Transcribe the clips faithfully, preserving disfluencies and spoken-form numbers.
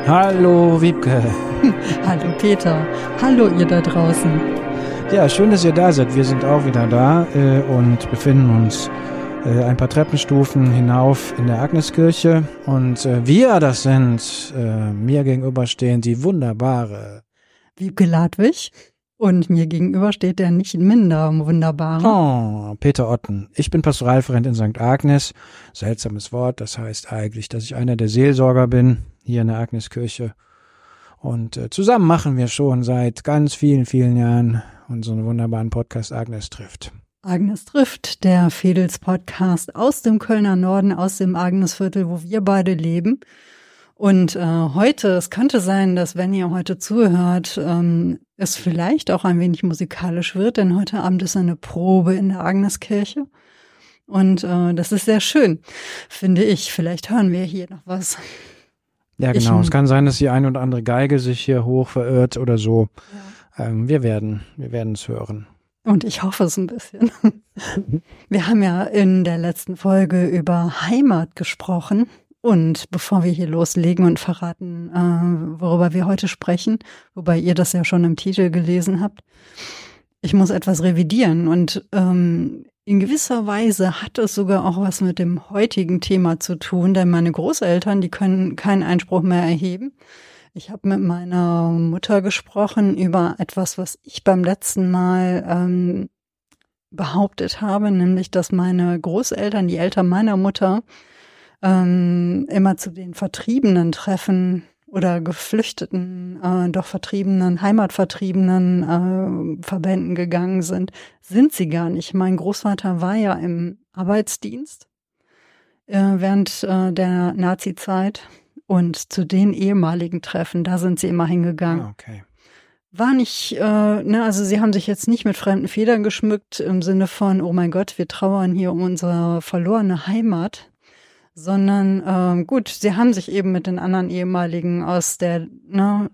Hallo Wiebke. Hallo Peter. Hallo ihr da draußen. Ja, schön, dass ihr da seid. Wir sind auch wieder da äh, und befinden uns äh, ein paar Treppenstufen hinauf in der Agneskirche. Und äh, wir, das sind äh, mir gegenüberstehen die wunderbare Wiebke Ladwig. Und mir gegenüber steht der nicht minder wunderbare Oh, Peter Otten. Ich bin Pastoralreferent in Sankt Agnes. Seltsames Wort, das heißt eigentlich, dass ich einer der Seelsorger bin hier in der Agneskirche. Und äh, zusammen machen wir schon seit ganz vielen, vielen Jahren unseren wunderbaren Podcast Agnes trifft. Agnes trifft, der Fedels-Podcast aus dem Kölner Norden, aus dem Agnesviertel, wo wir beide leben. Und äh, heute, es könnte sein, dass wenn ihr heute zuhört, ähm, es vielleicht auch ein wenig musikalisch wird, denn heute Abend ist eine Probe in der Agneskirche. Und äh, das ist sehr schön, finde ich. Vielleicht hören wir hier noch was. Ja, genau. Ich, es kann sein, dass die eine oder andere Geige sich hier hoch verirrt oder so. Ja. Ähm, wir werden, wir werden es hören. Und ich hoffe es ein bisschen. Wir haben ja in der letzten Folge über Heimat gesprochen. Und bevor wir hier loslegen und verraten, äh, worüber wir heute sprechen, wobei ihr das ja schon im Titel gelesen habt, ich muss etwas revidieren. Und ähm, in gewisser Weise hat es sogar auch was mit dem heutigen Thema zu tun, denn meine Großeltern, die können keinen Einspruch mehr erheben. Ich habe mit meiner Mutter gesprochen über etwas, was ich beim letzten Mal ähm, behauptet habe, nämlich, dass meine Großeltern, die Eltern meiner Mutter, ähm, immer zu den vertriebenen Treffen oder geflüchteten, äh, doch vertriebenen, heimatvertriebenen äh, Verbänden gegangen sind. Sind sie gar nicht. Mein Großvater war ja im Arbeitsdienst äh, während äh, der Nazi-Zeit und zu den ehemaligen Treffen, da sind sie immer hingegangen. Ah, okay. War nicht, äh, ne, also sie haben sich jetzt nicht mit fremden Federn geschmückt im Sinne von, oh mein Gott, wir trauern hier um unsere verlorene Heimat, sondern ähm, gut, sie haben sich eben mit den anderen ehemaligen aus der ne,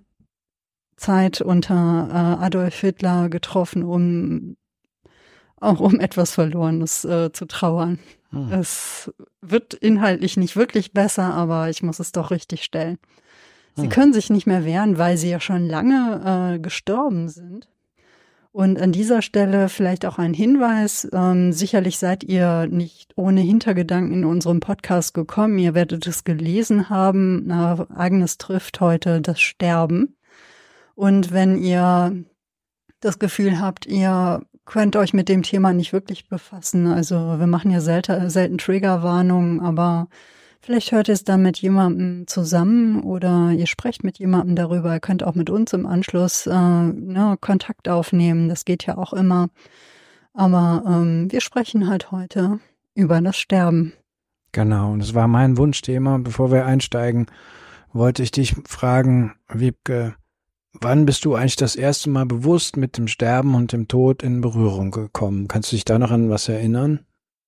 Zeit unter äh, Adolf Hitler getroffen, um auch um etwas Verlorenes äh, zu trauern. Hm. Es wird inhaltlich nicht wirklich besser, aber ich muss es doch richtig stellen. Sie hm. können sich nicht mehr wehren, weil sie ja schon lange äh, gestorben sind. Und an dieser Stelle vielleicht auch ein Hinweis, ähm, sicherlich seid ihr nicht ohne Hintergedanken in unserem Podcast gekommen, ihr werdet es gelesen haben, na, Agnes trifft heute das Sterben. Und wenn ihr das Gefühl habt, ihr könnt euch mit dem Thema nicht wirklich befassen, also wir machen ja selten, selten Triggerwarnungen, aber vielleicht hört ihr es dann mit jemandem zusammen oder ihr sprecht mit jemandem darüber. Ihr könnt auch mit uns im Anschluss äh, ne, Kontakt aufnehmen. Das geht ja auch immer. Aber ähm, wir sprechen halt heute über das Sterben. Genau, und das war mein Wunschthema. Bevor wir einsteigen, wollte ich dich fragen, Wiebke, wann bist du eigentlich das erste Mal bewusst mit dem Sterben und dem Tod in Berührung gekommen? Kannst du dich da noch an was erinnern?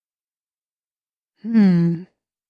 Hm.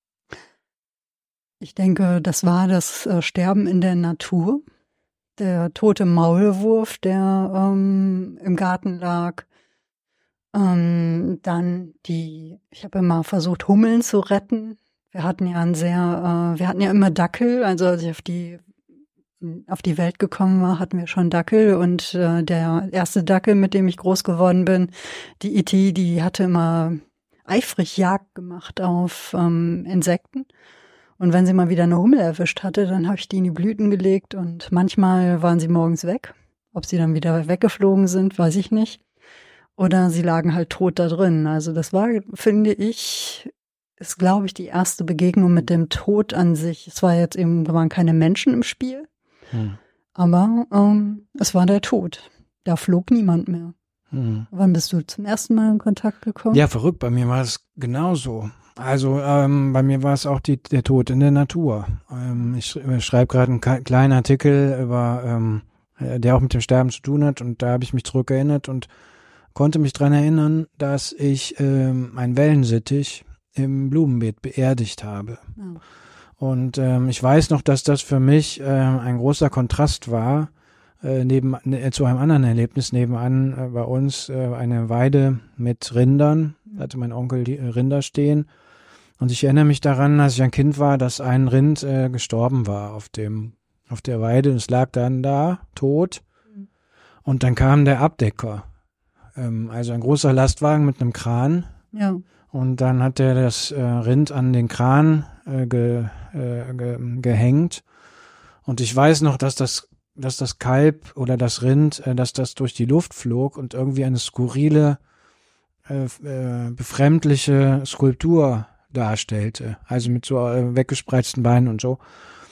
Ich denke, das war das äh, Sterben in der Natur, der tote Maulwurf, der ähm, im Garten lag. Ähm, dann die, ich habe immer versucht, Hummeln zu retten. Wir hatten ja ein sehr, äh, wir hatten ja immer Dackel, also als ich auf die auf die Welt gekommen war, hatten wir schon Dackel und äh, der erste Dackel, mit dem ich groß geworden bin, die E T, die hatte immer eifrig Jagd gemacht auf ähm, Insekten. Und wenn sie mal wieder eine Hummel erwischt hatte, dann habe ich die in die Blüten gelegt und manchmal waren sie morgens weg. Ob sie dann wieder weggeflogen sind, weiß ich nicht. Oder sie lagen halt tot da drin. Also das war, finde ich, ist, glaube ich, die erste Begegnung mit dem Tod an sich. Es war jetzt eben, da waren keine Menschen im Spiel, hm. aber ähm, es war der Tod. Da flog niemand mehr. Hm. Wann bist du zum ersten Mal in Kontakt gekommen? Ja, verrückt, bei mir war es genauso. Also ähm, bei mir war es auch die, der Tod in der Natur. Ähm, ich sch- schreibe gerade einen k- kleinen Artikel über, ähm, der auch mit dem Sterben zu tun hat und da habe ich mich zurückerinnert und konnte mich dran erinnern, dass ich ähm, ein Wellensittich im Blumenbeet beerdigt habe. Oh. Und ähm, ich weiß noch, dass das für mich äh, ein großer Kontrast war äh, neben äh, zu einem anderen Erlebnis nebenan äh, bei uns äh, eine Weide mit Rindern. Da hatte mein Onkel die äh, Rinder stehen. Und ich erinnere mich daran, als ich ein Kind war, dass ein Rind äh, gestorben war auf dem auf der Weide. Es lag dann da, tot. Und dann kam der Abdecker. Ähm, also ein großer Lastwagen mit einem Kran. Ja. Und dann hat er das äh, Rind an den Kran äh, ge, äh, ge, gehängt. Und ich weiß noch, dass das, dass das Kalb oder das Rind, äh, dass das durch die Luft flog und irgendwie eine skurrile, äh, äh, befremdliche Skulptur darstellte. Also mit so äh, weggespreizten Beinen und so.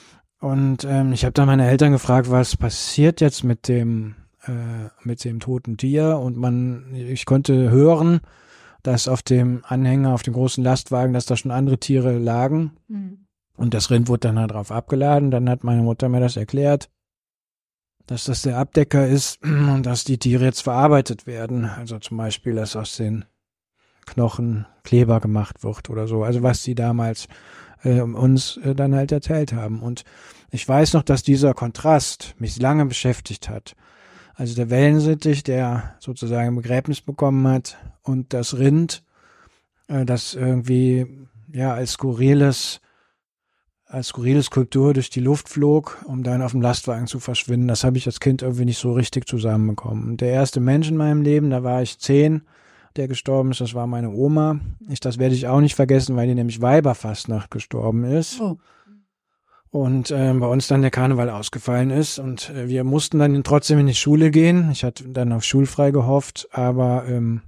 Und ähm, ich habe dann meine Eltern gefragt, was passiert jetzt mit dem, äh, mit dem toten Tier? Und man, ich konnte hören, dass auf dem Anhänger, auf dem großen Lastwagen, dass da schon andere Tiere lagen. Mhm. Und das Rind wurde dann halt drauf abgeladen. Dann hat meine Mutter mir das erklärt, dass das der Abdecker ist und dass die Tiere jetzt verarbeitet werden. Also zum Beispiel, dass aus den Knochen Kleber gemacht wird oder so. Also was sie damals äh, uns äh, dann halt erzählt haben. Und ich weiß noch, dass dieser Kontrast mich lange beschäftigt hat. Also der Wellensittich, der sozusagen ein Begräbnis bekommen hat, und das Rind, äh, das irgendwie ja als skurriles, als skurrile Skulptur durch die Luft flog, um dann auf dem Lastwagen zu verschwinden. Das habe ich als Kind irgendwie nicht so richtig zusammenbekommen. Der erste Mensch in meinem Leben, da war ich zehn, der gestorben ist, das war meine Oma. Ich, das werde ich auch nicht vergessen, weil die nämlich Weiberfastnacht gestorben ist. Oh. Und äh, bei uns dann der Karneval ausgefallen ist und äh, wir mussten dann trotzdem in die Schule gehen. Ich hatte dann auf schulfrei gehofft, aber ähm,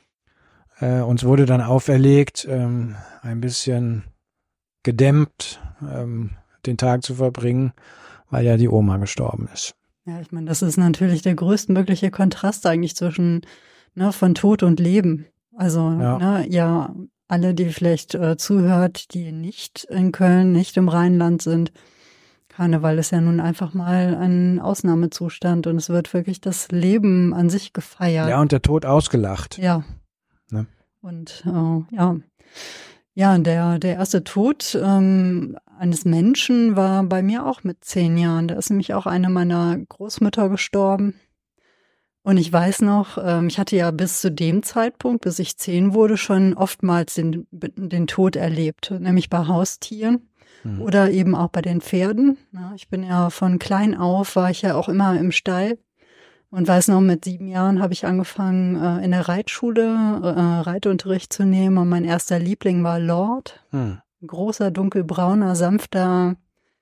äh, uns wurde dann auferlegt, ähm, ein bisschen gedämmt ähm, den Tag zu verbringen, weil ja die Oma gestorben ist. Ja, ich meine, das ist natürlich der größtmögliche Kontrast eigentlich zwischen ne, von Tod und Leben. Also ja, ne, ja alle, die vielleicht äh, zuhört, die nicht in Köln, nicht im Rheinland sind. Karneval ist ja nun einfach mal ein Ausnahmezustand und es wird wirklich das Leben an sich gefeiert. Ja, und der Tod ausgelacht. Ja. Ne? Und äh, ja, ja, der der erste Tod ähm, eines Menschen war bei mir auch mit zehn Jahren. Da ist nämlich auch eine meiner Großmütter gestorben. Und ich weiß noch, ich hatte ja bis zu dem Zeitpunkt, bis ich zehn wurde, schon oftmals den, den Tod erlebt, nämlich bei Haustieren mhm. oder eben auch bei den Pferden. Ich bin ja von klein auf, war ich ja auch immer im Stall und weiß noch, mit sieben Jahren habe ich angefangen, in der Reitschule Reitunterricht zu nehmen und mein erster Liebling war Lord, mhm. ein großer, dunkelbrauner, sanfter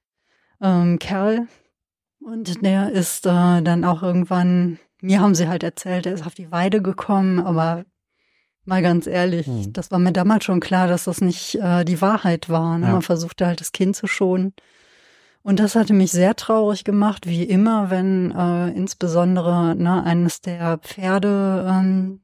ähm, Kerl. Und der ist äh, dann auch irgendwann... Mir haben sie halt erzählt, er ist auf die Weide gekommen, aber mal ganz ehrlich, hm. das war mir damals schon klar, dass das nicht äh, die Wahrheit war. Ne? Ja. Man versuchte halt das Kind zu schonen. Und das hatte mich sehr traurig gemacht, wie immer, wenn äh, insbesondere ne, eines der Pferde ähm,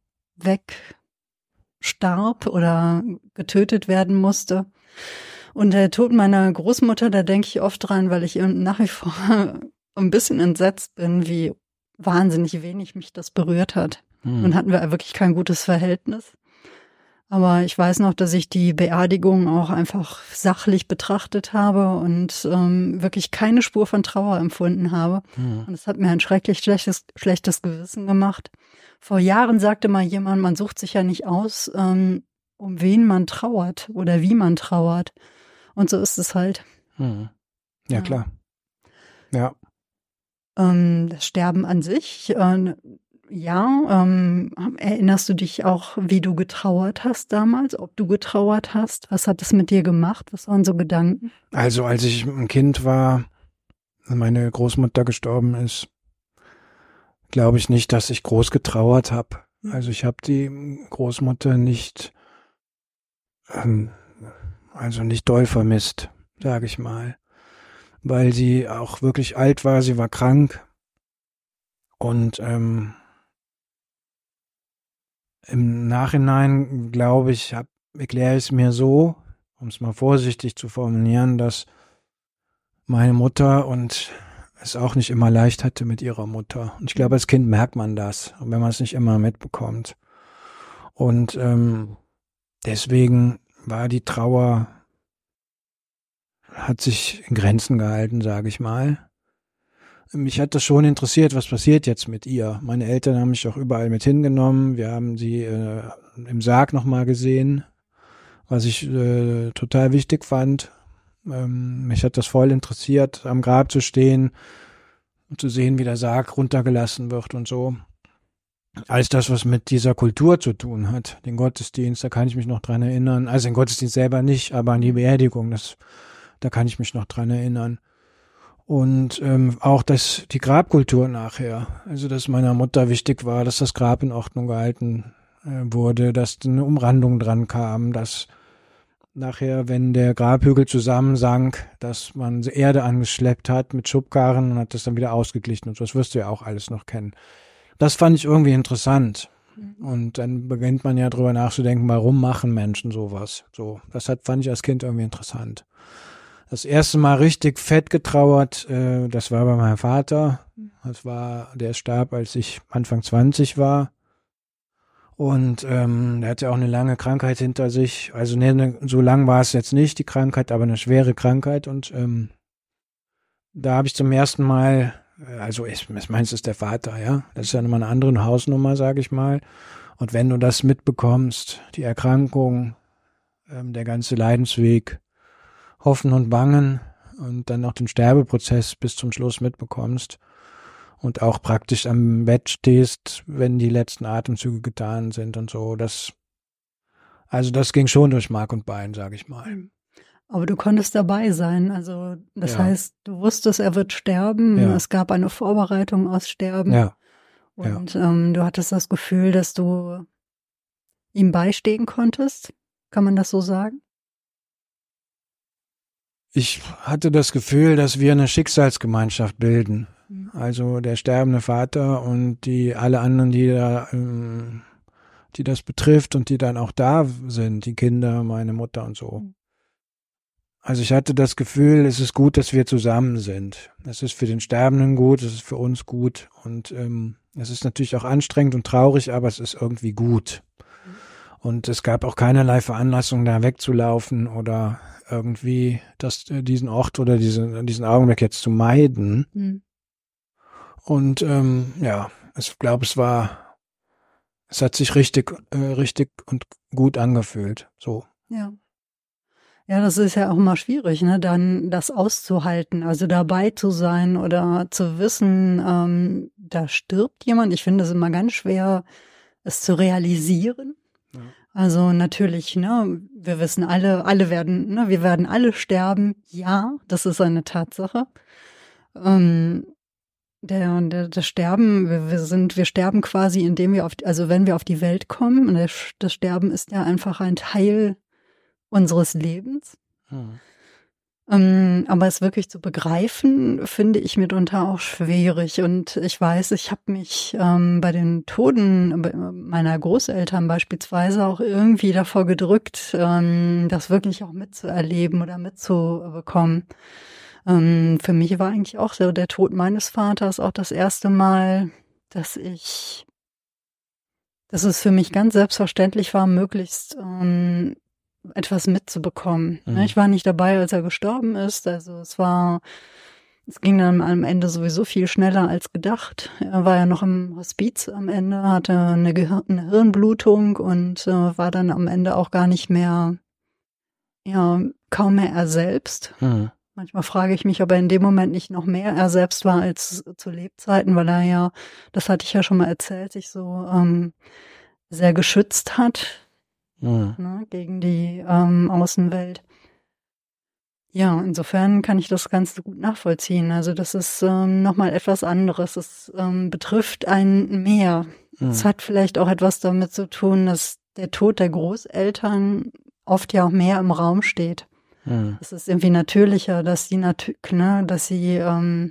wegstarb oder getötet werden musste. Und der Tod meiner Großmutter, da denke ich oft dran, weil ich nach wie vor ein bisschen entsetzt bin, wie wahnsinnig wenig mich das berührt hat. Hm. Und hatten wir wirklich kein gutes Verhältnis. Aber ich weiß noch, dass ich die Beerdigung auch einfach sachlich betrachtet habe und ähm, wirklich keine Spur von Trauer empfunden habe. Hm. Und es hat mir ein schrecklich schlechtes, schlechtes Gewissen gemacht. Vor Jahren sagte mal jemand, man sucht sich ja nicht aus, ähm, um wen man trauert oder wie man trauert. Und so ist es halt. Hm. Ja, ja, klar. Ja. Das Sterben an sich, äh, ja, ähm, erinnerst du dich auch, wie du getrauert hast damals, ob du getrauert hast? Was hat es mit dir gemacht? Was waren so Gedanken? Also als ich ein Kind war, meine Großmutter gestorben ist, glaube ich nicht, dass ich groß getrauert habe. Also ich habe die Großmutter nicht, ähm, also nicht doll vermisst, sage ich mal. Weil sie auch wirklich alt war, sie war krank und ähm, im Nachhinein, glaube ich, hab, erkläre ich es mir so, um es mal vorsichtig zu formulieren, dass meine Mutter und es auch nicht immer leicht hatte mit ihrer Mutter. Und ich glaube, als Kind merkt man das, wenn man es nicht immer mitbekommt. Und ähm, deswegen war die Trauer, hat sich in Grenzen gehalten, sage ich mal. Mich hat das schon interessiert, was passiert jetzt mit ihr. Meine Eltern haben mich auch überall mit hingenommen. Wir haben sie äh, im Sarg nochmal gesehen, was ich äh, total wichtig fand. Ähm, mich hat das voll interessiert, am Grab zu stehen und zu sehen, wie der Sarg runtergelassen wird und so. Alles das, was mit dieser Kultur zu tun hat. Den Gottesdienst, da kann ich mich noch dran erinnern. Also den Gottesdienst selber nicht, aber an die Beerdigung, das, da kann ich mich noch dran erinnern. Und ähm, auch das, die Grabkultur nachher. Also dass meiner Mutter wichtig war, dass das Grab in Ordnung gehalten äh, wurde, dass eine Umrandung dran kam, dass nachher, wenn der Grabhügel zusammensank, dass man Erde angeschleppt hat mit Schubkarren und hat das dann wieder ausgeglichen und so. Das wirst du ja auch alles noch kennen. Das fand ich irgendwie interessant. Und dann beginnt man ja drüber nachzudenken, warum machen Menschen sowas? So, das hat, fand ich als Kind irgendwie interessant. Das erste Mal richtig fett getrauert, äh, das war bei meinem Vater. Das war, der starb, als ich Anfang zwanzig war. Und ähm, der hatte auch eine lange Krankheit hinter sich. Also ne, ne, so lang war es jetzt nicht, die Krankheit, aber eine schwere Krankheit. Und ähm, da habe ich zum ersten Mal, also ich, ich meine, es ist der Vater, ja. Das ist ja nochmal eine andere Hausnummer, sage ich mal. Und wenn du das mitbekommst, die Erkrankung, ähm, der ganze Leidensweg, Hoffen und Bangen und dann noch den Sterbeprozess bis zum Schluss mitbekommst und auch praktisch am Bett stehst, wenn die letzten Atemzüge getan sind und so, das, also das ging schon durch Mark und Bein, sage ich mal. Aber du konntest dabei sein, also das Ja. heißt, du wusstest, er wird sterben, Ja. es gab eine Vorbereitung aufs Sterben Ja. und ähm, du hattest das Gefühl, dass du ihm beistehen konntest, kann man das so sagen? Ich hatte das Gefühl, dass wir eine Schicksalsgemeinschaft bilden. Also der sterbende Vater und die alle anderen, die da, ähm, die das betrifft und die dann auch da sind, die Kinder, meine Mutter und so. Also ich hatte das Gefühl, es ist gut, dass wir zusammen sind. Es ist für den Sterbenden gut, es ist für uns gut und ähm, es ist natürlich auch anstrengend und traurig, aber es ist irgendwie gut. Und es gab auch keinerlei Veranlassung, da wegzulaufen oder irgendwie das, diesen Ort oder diesen, diesen Augenblick jetzt zu meiden. Mhm. Und ähm, ja, ich glaube, es war, es hat sich richtig, äh, richtig und gut angefühlt. So. Ja. Ja, das ist ja auch immer schwierig, ne, dann das auszuhalten, also dabei zu sein oder zu wissen, ähm, da stirbt jemand. Ich finde es immer ganz schwer, es zu realisieren. Ja. Also natürlich, ne, wir wissen alle, alle werden, ne, wir werden alle sterben. Ja, das ist eine Tatsache. Ähm, der, der, das Sterben, wir, wir sind, wir sterben quasi, indem wir auf, also wenn wir auf die Welt kommen, und das, das Sterben ist ja einfach ein Teil unseres Lebens. Hm. Ähm, aber es wirklich zu begreifen, finde ich mitunter auch schwierig. Und ich weiß, ich habe mich ähm, bei den Toten meiner Großeltern beispielsweise auch irgendwie davor gedrückt, ähm, das wirklich auch mitzuerleben oder mitzubekommen. Ähm, für mich war eigentlich auch so der Tod meines Vaters auch das erste Mal, dass ich, dass es für mich ganz selbstverständlich war, möglichst ähm, etwas mitzubekommen. Mhm. Ich war nicht dabei, als er gestorben ist. Also es war, es ging dann am Ende sowieso viel schneller als gedacht. Er war ja noch im Hospiz am Ende, hatte eine, Gehir- eine Hirnblutung und äh, war dann am Ende auch gar nicht mehr, ja, kaum mehr er selbst. Mhm. Manchmal frage ich mich, ob er in dem Moment nicht noch mehr er selbst war als zu Lebzeiten, weil er ja, das hatte ich ja schon mal erzählt, sich so ähm, sehr geschützt hat. Ja. Ne, gegen die ähm, Außenwelt. Ja, insofern kann ich das Ganze gut nachvollziehen. Also das ist ähm, nochmal etwas anderes. Es ähm, betrifft einen mehr. Ja. Es hat vielleicht auch etwas damit zu tun, dass der Tod der Großeltern oft ja auch mehr im Raum steht. Ja. Es ist irgendwie natürlicher, dass sie, nat- ne, dass sie ähm,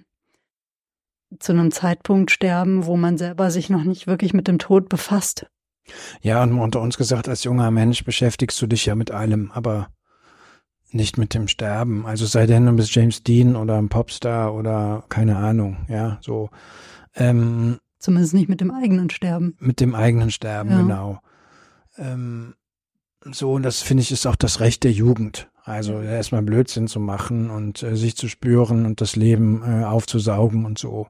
zu einem Zeitpunkt sterben, wo man selber sich noch nicht wirklich mit dem Tod befasst. Ja, und unter uns gesagt, als junger Mensch beschäftigst du dich ja mit allem, aber nicht mit dem Sterben. Also sei denn, du bist James Dean oder ein Popstar oder keine Ahnung, ja, so. Ähm, Zumindest nicht mit dem eigenen Sterben. Mit dem eigenen Sterben, ja. Genau. Ähm, so, und das finde ich ist auch das Recht der Jugend. Also erstmal Blödsinn zu machen und äh, sich zu spüren und das Leben äh, aufzusaugen und so.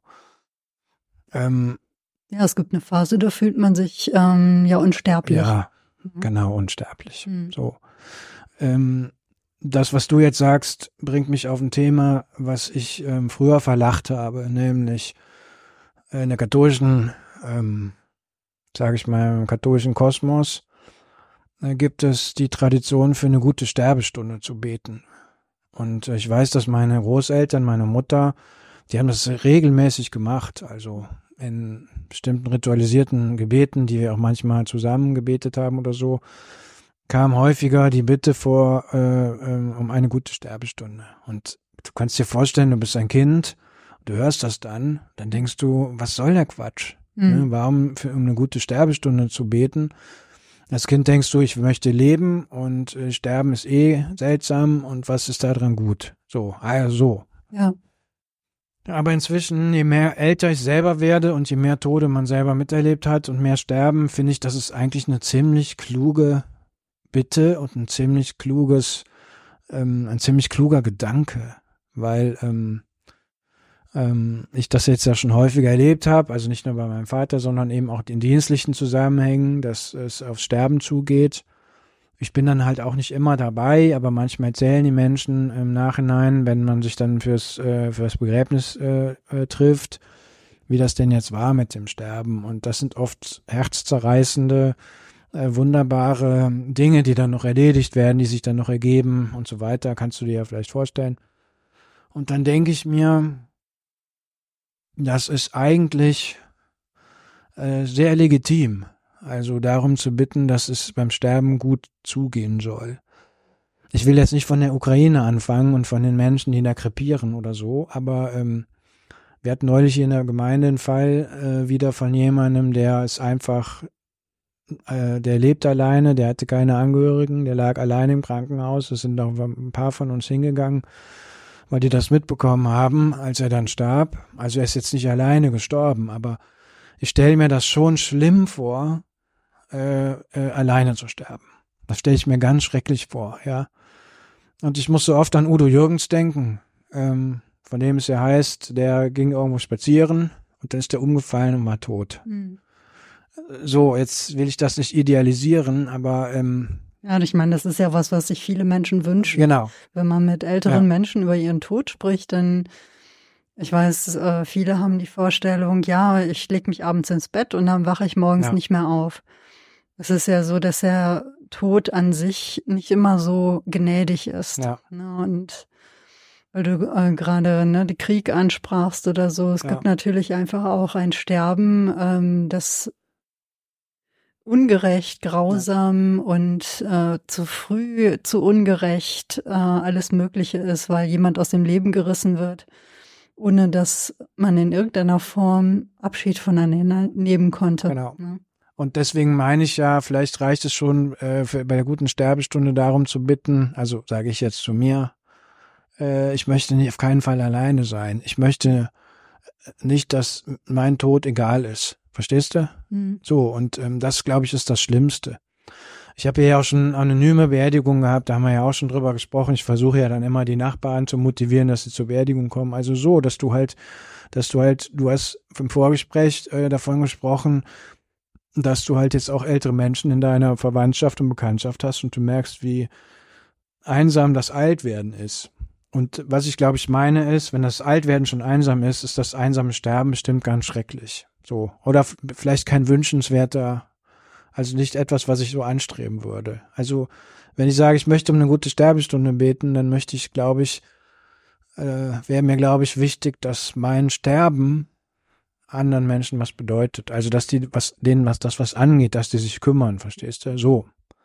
Ähm, Ja, es gibt eine Phase, da fühlt man sich ähm, ja unsterblich. Ja, mhm. Genau, unsterblich. Mhm. So. Ähm, das, was du jetzt sagst, bringt mich auf ein Thema, was ich ähm, früher verlacht habe, nämlich in der katholischen, ähm, sage ich mal, im katholischen Kosmos äh, gibt es die Tradition, für eine gute Sterbestunde zu beten. Und äh, ich weiß, dass meine Großeltern, meine Mutter, die haben das regelmäßig gemacht, also in bestimmten ritualisierten Gebeten, die wir auch manchmal zusammen gebetet haben oder so, kam häufiger die Bitte vor äh, äh, um eine gute Sterbestunde. Und du kannst dir vorstellen, du bist ein Kind, du hörst das dann, dann denkst du, was soll der Quatsch? Mhm. Ne? Warum für, um eine gute Sterbestunde zu beten? Als Kind denkst du, ich möchte leben und äh, sterben ist eh seltsam und was ist da dran gut? So, also so. Ja. Aber inzwischen, je mehr älter ich selber werde und je mehr Tode man selber miterlebt hat und mehr Sterben, finde ich, das ist eigentlich eine ziemlich kluge Bitte und ein ziemlich kluges, ähm, ein ziemlich kluger Gedanke, weil ähm, ähm, ich das jetzt ja schon häufiger erlebt habe, also nicht nur bei meinem Vater, sondern eben auch in dienstlichen Zusammenhängen, dass es aufs Sterben zugeht. Ich bin dann halt auch nicht immer dabei, aber manchmal erzählen die Menschen im Nachhinein, wenn man sich dann fürs, äh, fürs Begräbnis äh, äh, trifft, wie das denn jetzt war mit dem Sterben. Und das sind oft herzzerreißende, äh, wunderbare Dinge, die dann noch erledigt werden, die sich dann noch ergeben und so weiter. Kannst du dir ja vielleicht vorstellen. Und dann denke ich mir, das ist eigentlich äh, sehr legitim. Also darum zu bitten, dass es beim Sterben gut zugehen soll. Ich will jetzt nicht von der Ukraine anfangen und von den Menschen, die da krepieren oder so, aber ähm, wir hatten neulich hier in der Gemeinde einen Fall äh, wieder von jemandem, der ist einfach, äh, der lebt alleine, der hatte keine Angehörigen, der lag alleine im Krankenhaus. Es sind auch ein paar von uns hingegangen, weil die das mitbekommen haben, als er dann starb. Also er ist jetzt nicht alleine gestorben, aber ich stelle mir das schon schlimm vor, Äh, äh, alleine zu sterben. Das stelle ich mir ganz schrecklich vor, ja. Und ich muss so oft an Udo Jürgens denken, ähm, von dem es ja heißt, der ging irgendwo spazieren und dann ist der umgefallen und war tot. Mhm. So, jetzt will ich das nicht idealisieren, aber ähm, ja, ich meine, das ist ja was, was sich viele Menschen wünschen. Genau. Wenn man mit älteren ja. Menschen über ihren Tod spricht, dann ich weiß, äh, viele haben die Vorstellung, ja, ich lege mich abends ins Bett und dann wache ich morgens ja. nicht mehr auf. Es ist ja so, dass der Tod an sich nicht immer so gnädig ist. Ja. Ne? Und weil du äh, gerade ne, den Krieg ansprachst oder so, es ja. gibt natürlich einfach auch ein Sterben, ähm, das ungerecht, grausam ja. und äh, zu früh, zu ungerecht äh, alles Mögliche ist, weil jemand aus dem Leben gerissen wird, ohne dass man in irgendeiner Form Abschied voneinander nehmen konnte. Genau. Ne? Und deswegen meine ich ja, vielleicht reicht es schon äh, für, bei der guten Sterbestunde darum zu bitten, also sage ich jetzt zu mir, äh, ich möchte nicht auf keinen Fall alleine sein. Ich möchte nicht, dass mein Tod egal ist. Verstehst du? Mhm. So, und ähm, das, glaube ich, ist das Schlimmste. Ich habe ja auch schon anonyme Beerdigungen gehabt, da haben wir ja auch schon drüber gesprochen. Ich versuche ja dann immer die Nachbarn zu motivieren, dass sie zur Beerdigung kommen. Also so, dass du halt, dass du halt, du hast im Vorgespräch äh, davon gesprochen, dass du halt jetzt auch ältere Menschen in deiner Verwandtschaft und Bekanntschaft hast und du merkst, wie einsam das Altwerden ist. Und was ich, glaube ich, meine ist, wenn das Altwerden schon einsam ist, ist das einsame Sterben bestimmt ganz schrecklich. So. Oder f- vielleicht kein wünschenswerter, also nicht etwas, was ich so anstreben würde. Also, wenn ich sage, ich möchte um eine gute Sterbestunde beten, dann möchte ich, glaube ich, äh, wäre mir, glaube ich, wichtig, dass mein Sterben anderen Menschen was bedeutet. Also, dass die, was, denen was, das was angeht, dass die sich kümmern, verstehst du? So.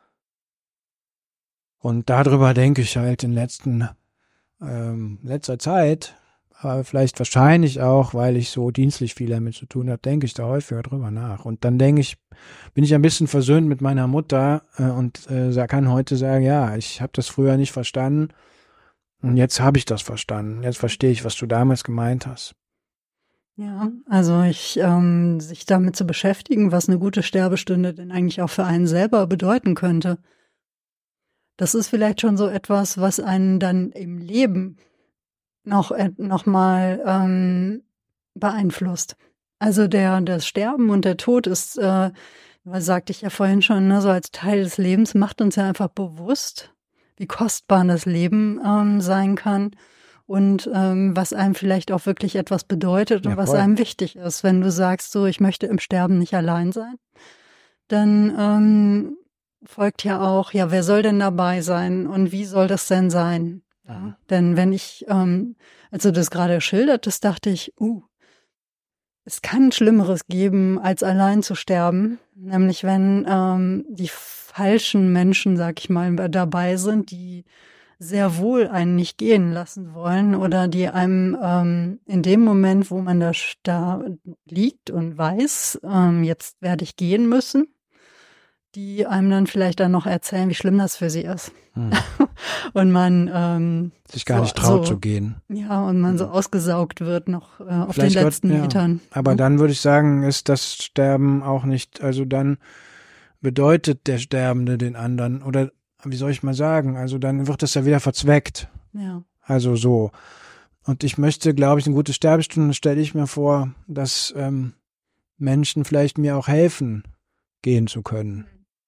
Und darüber denke ich halt in letzten, ähm, letzter Zeit, aber vielleicht wahrscheinlich auch, weil ich so dienstlich viel damit zu tun habe, denke ich da häufiger drüber nach. Und dann denke ich, bin ich ein bisschen versöhnt mit meiner Mutter äh, und äh, kann heute sagen, ja, ich habe das früher nicht verstanden und jetzt habe ich das verstanden. Jetzt verstehe ich, was du damals gemeint hast. Ja, also ich, ähm, sich damit zu beschäftigen, was eine gute Sterbestunde denn eigentlich auch für einen selber bedeuten könnte. Das ist vielleicht schon so etwas, was einen dann im Leben noch, noch mal ähm, beeinflusst. Also der, das Sterben und der Tod ist, äh, was sagte ich ja vorhin schon, ne, so als Teil des Lebens, macht uns ja einfach bewusst, wie kostbar das Leben ähm, sein kann und ähm, was einem vielleicht auch wirklich etwas bedeutet und Ja, was voll. einem wichtig ist. Wenn du sagst, so, ich möchte im Sterben nicht allein sein, dann ähm, folgt ja auch, ja, wer soll denn dabei sein und wie soll das denn sein? Ja, Mhm. denn wenn ich, ähm, als du das gerade schildertest, dachte ich, uh, es kann Schlimmeres geben, als allein zu sterben. Nämlich wenn ähm, die falschen Menschen, sag ich mal, dabei sind, die sehr wohl einen nicht gehen lassen wollen oder die einem ähm, in dem Moment, wo man da, da liegt und weiß, ähm, jetzt werde ich gehen müssen, die einem dann vielleicht dann noch erzählen, wie schlimm das für sie ist. Hm. Und man ähm, Sich gar so, nicht traut so, zu gehen. Ja, und man so ausgesaugt wird noch äh, auf Vielleicht den Gott, letzten ja. Metern. Aber Ja. dann würde ich sagen, ist das Sterben auch nicht, also dann bedeutet der Sterbende den anderen oder wie soll ich mal sagen, also dann wird das ja wieder verzweckt. Ja. Also so. Und ich möchte, glaube ich, eine gute Sterbestunde stelle ich mir vor, dass ähm, Menschen vielleicht mir auch helfen, gehen zu können.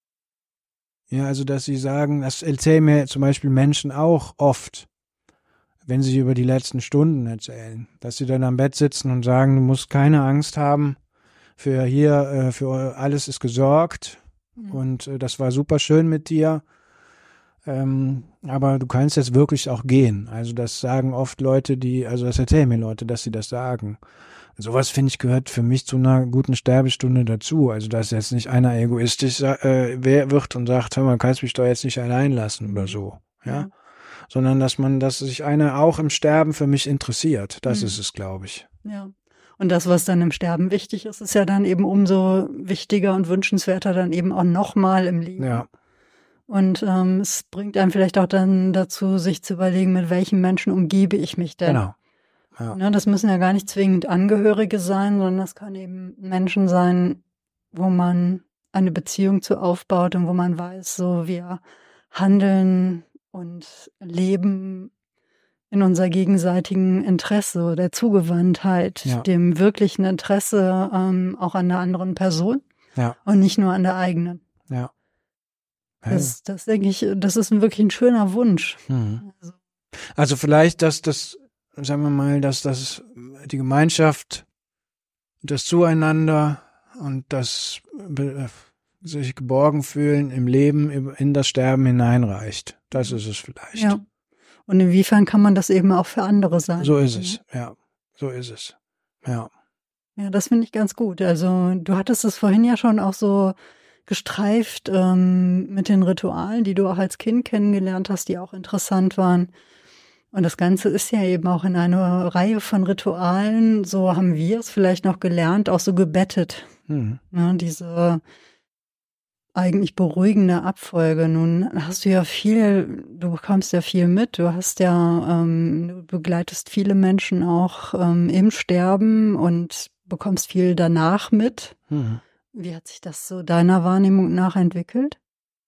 Ja, also dass sie sagen, das erzählen mir zum Beispiel Menschen auch oft, wenn sie über die letzten Stunden erzählen, dass sie dann am Bett sitzen und sagen, du musst keine Angst haben, für hier, äh, für alles ist gesorgt Mhm. und äh, das war super schön mit dir, ähm, aber du kannst jetzt wirklich auch gehen. Also das sagen oft Leute, die, also das erzählen mir Leute, dass sie das sagen. Sowas, finde ich, gehört für mich zu einer guten Sterbestunde dazu. Also, dass jetzt nicht einer egoistisch äh, wird und sagt, hör mal, kannst mich doch jetzt nicht allein lassen oder so, ja. Ja. Sondern, dass man, dass sich einer auch im Sterben für mich interessiert. Das Mhm. ist es, glaube ich. Ja. Und das, was dann im Sterben wichtig ist, ist ja dann eben umso wichtiger und wünschenswerter dann eben auch nochmal im Leben. Ja. Und ähm, es bringt einem vielleicht auch dann dazu, sich zu überlegen, mit welchen Menschen umgebe ich mich denn. Genau. Ja. Ne, das müssen ja gar nicht zwingend Angehörige sein, sondern das kann eben Menschen sein, wo man eine Beziehung zu aufbaut und wo man weiß, so wir handeln und leben in unser gegenseitigen Interesse, der Zugewandtheit, Ja. dem wirklichen Interesse ähm, auch an der anderen Person Ja. und nicht nur an der eigenen. Ja. Das, das denke ich, das ist ein wirklich ein schöner Wunsch. Mhm. Also, Also vielleicht, dass das, sagen wir mal, dass das die Gemeinschaft, das Zueinander und das äh, sich geborgen fühlen im Leben in das Sterben hineinreicht. Das ist es vielleicht. ja. Und inwiefern kann man das eben auch für andere sein? So ist es, ja. So ist es. Ja. Ja, das finde ich ganz gut. Also du hattest es vorhin ja schon auch so gestreift ähm, mit den Ritualen, die du auch als Kind kennengelernt hast, die auch interessant waren. Und das Ganze ist ja eben auch in einer Reihe von Ritualen, so haben wir es vielleicht noch gelernt, auch so gebettet. Mhm. Ja, diese eigentlich beruhigende Abfolge. Nun hast du ja viel, du bekommst ja viel mit. Du hast ja, ähm, du begleitest viele Menschen auch ähm, im Sterben und bekommst viel danach mit. Mhm. Wie hat sich das so deiner Wahrnehmung nach entwickelt?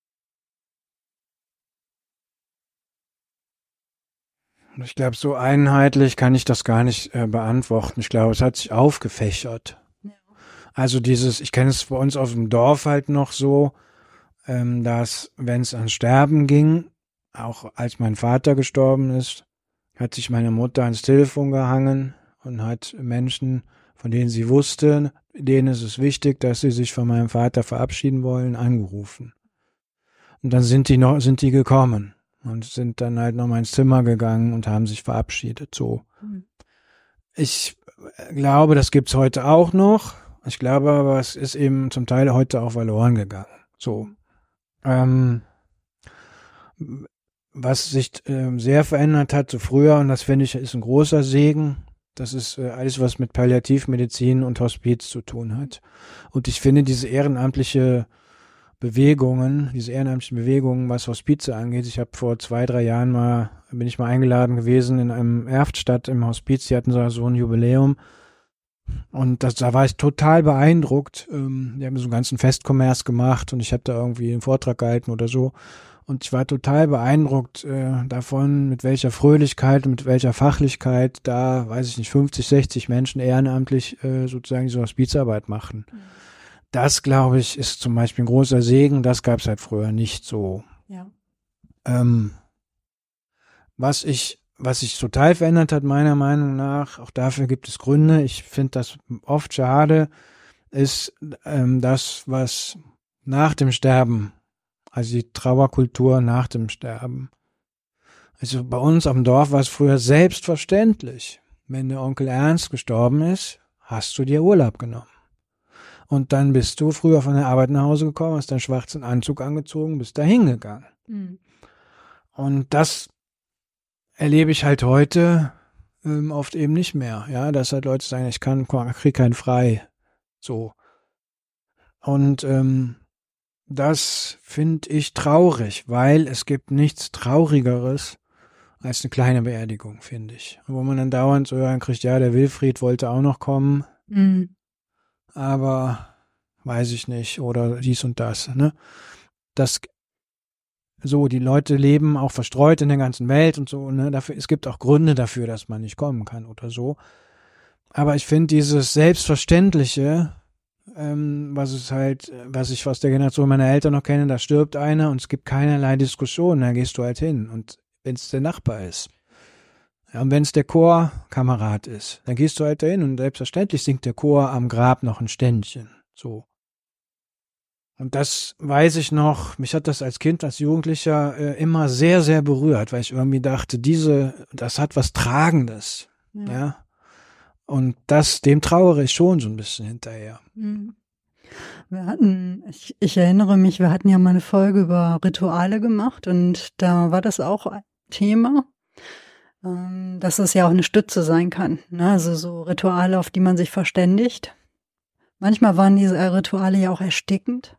Ich glaube, so einheitlich kann ich das gar nicht äh, beantworten. Ich glaube, es hat sich aufgefächert. Ja. Also dieses, ich kenne es bei uns auf dem Dorf halt noch so, ähm, dass, wenn es an Sterben ging, auch als mein Vater gestorben ist, hat sich meine Mutter ans Telefon gehangen und hat Menschen, von denen sie wusste, denen ist es wichtig, dass sie sich von meinem Vater verabschieden wollen, angerufen. Und dann sind die noch, sind die gekommen und sind dann halt noch mal ins Zimmer gegangen und haben sich verabschiedet, so. Mhm. Ich glaube, das gibt's heute auch noch. Ich glaube aber, es ist eben zum Teil heute auch verloren gegangen, so. Ähm, was sich äh, sehr verändert hat zu früher, und das finde ich ist ein großer Segen, das ist äh, alles, was mit Palliativmedizin und Hospiz zu tun hat. Und ich finde diese ehrenamtliche Bewegungen, diese ehrenamtlichen Bewegungen, was Hospize angeht, ich habe vor zwei, drei Jahren mal, bin ich mal eingeladen gewesen in einem Erftstadt im Hospiz, die hatten so ein Jubiläum. Und das, da war ich total beeindruckt. Ähm, die haben so einen ganzen Festkommers gemacht und ich habe da irgendwie einen Vortrag gehalten oder so. Und ich war total beeindruckt äh, davon, mit welcher Fröhlichkeit und mit welcher Fachlichkeit da, weiß ich nicht, fünfzig, sechzig Menschen ehrenamtlich äh, sozusagen diese Hospizarbeit machen. Mhm. Das, glaube ich, ist zum Beispiel ein großer Segen. Das gab es halt früher nicht so. Ja. Ähm, Was ich, was sich total verändert hat, meiner Meinung nach, auch dafür gibt es Gründe. Ich finde das oft schade, ist ähm, das, was nach dem Sterben, also die Trauerkultur nach dem Sterben. Also bei uns am Dorf war es früher selbstverständlich. Wenn der Onkel Ernst gestorben ist, hast du dir Urlaub genommen. Und dann bist du früher von der Arbeit nach Hause gekommen, hast deinen schwarzen Anzug angezogen, bist da hingegangen. Mhm. Und das erlebe ich halt heute ähm, oft eben nicht mehr. Ja, dass halt Leute sagen, ich kann, krieg keinen frei. So. Und ähm, das finde ich traurig, weil es gibt nichts Traurigeres als eine kleine Beerdigung, finde ich. Wo man dann dauernd so hören kriegt, ja, der Wilfried wollte auch noch kommen, mhm. aber weiß ich nicht, oder dies und das. Ne? Das so, die Leute leben auch verstreut in der ganzen Welt und so. Ne? Dafür, es gibt auch Gründe dafür, dass man nicht kommen kann oder so. Aber ich finde dieses Selbstverständliche, ähm, was es halt, was ich aus der Generation meiner Eltern noch kenne, da stirbt einer und es gibt keinerlei Diskussion, da gehst du halt hin. Und wenn es der Nachbar ist, ja, und wenn es der Chorkamerad ist, dann gehst du halt dahin und selbstverständlich singt der Chor am Grab noch ein Ständchen. So. Und das weiß ich noch, mich hat das als Kind, als Jugendlicher äh, immer sehr, sehr berührt, weil ich irgendwie dachte, diese, das hat was Tragendes. Ja. ja? Und das, dem trauere ich schon so ein bisschen hinterher. Wir hatten, ich, ich erinnere mich, wir hatten ja mal eine Folge über Rituale gemacht und da war das auch ein Thema, ähm, dass es ja auch eine Stütze sein kann. Ne? Also so Rituale, auf die man sich verständigt. Manchmal waren diese Rituale ja auch erstickend.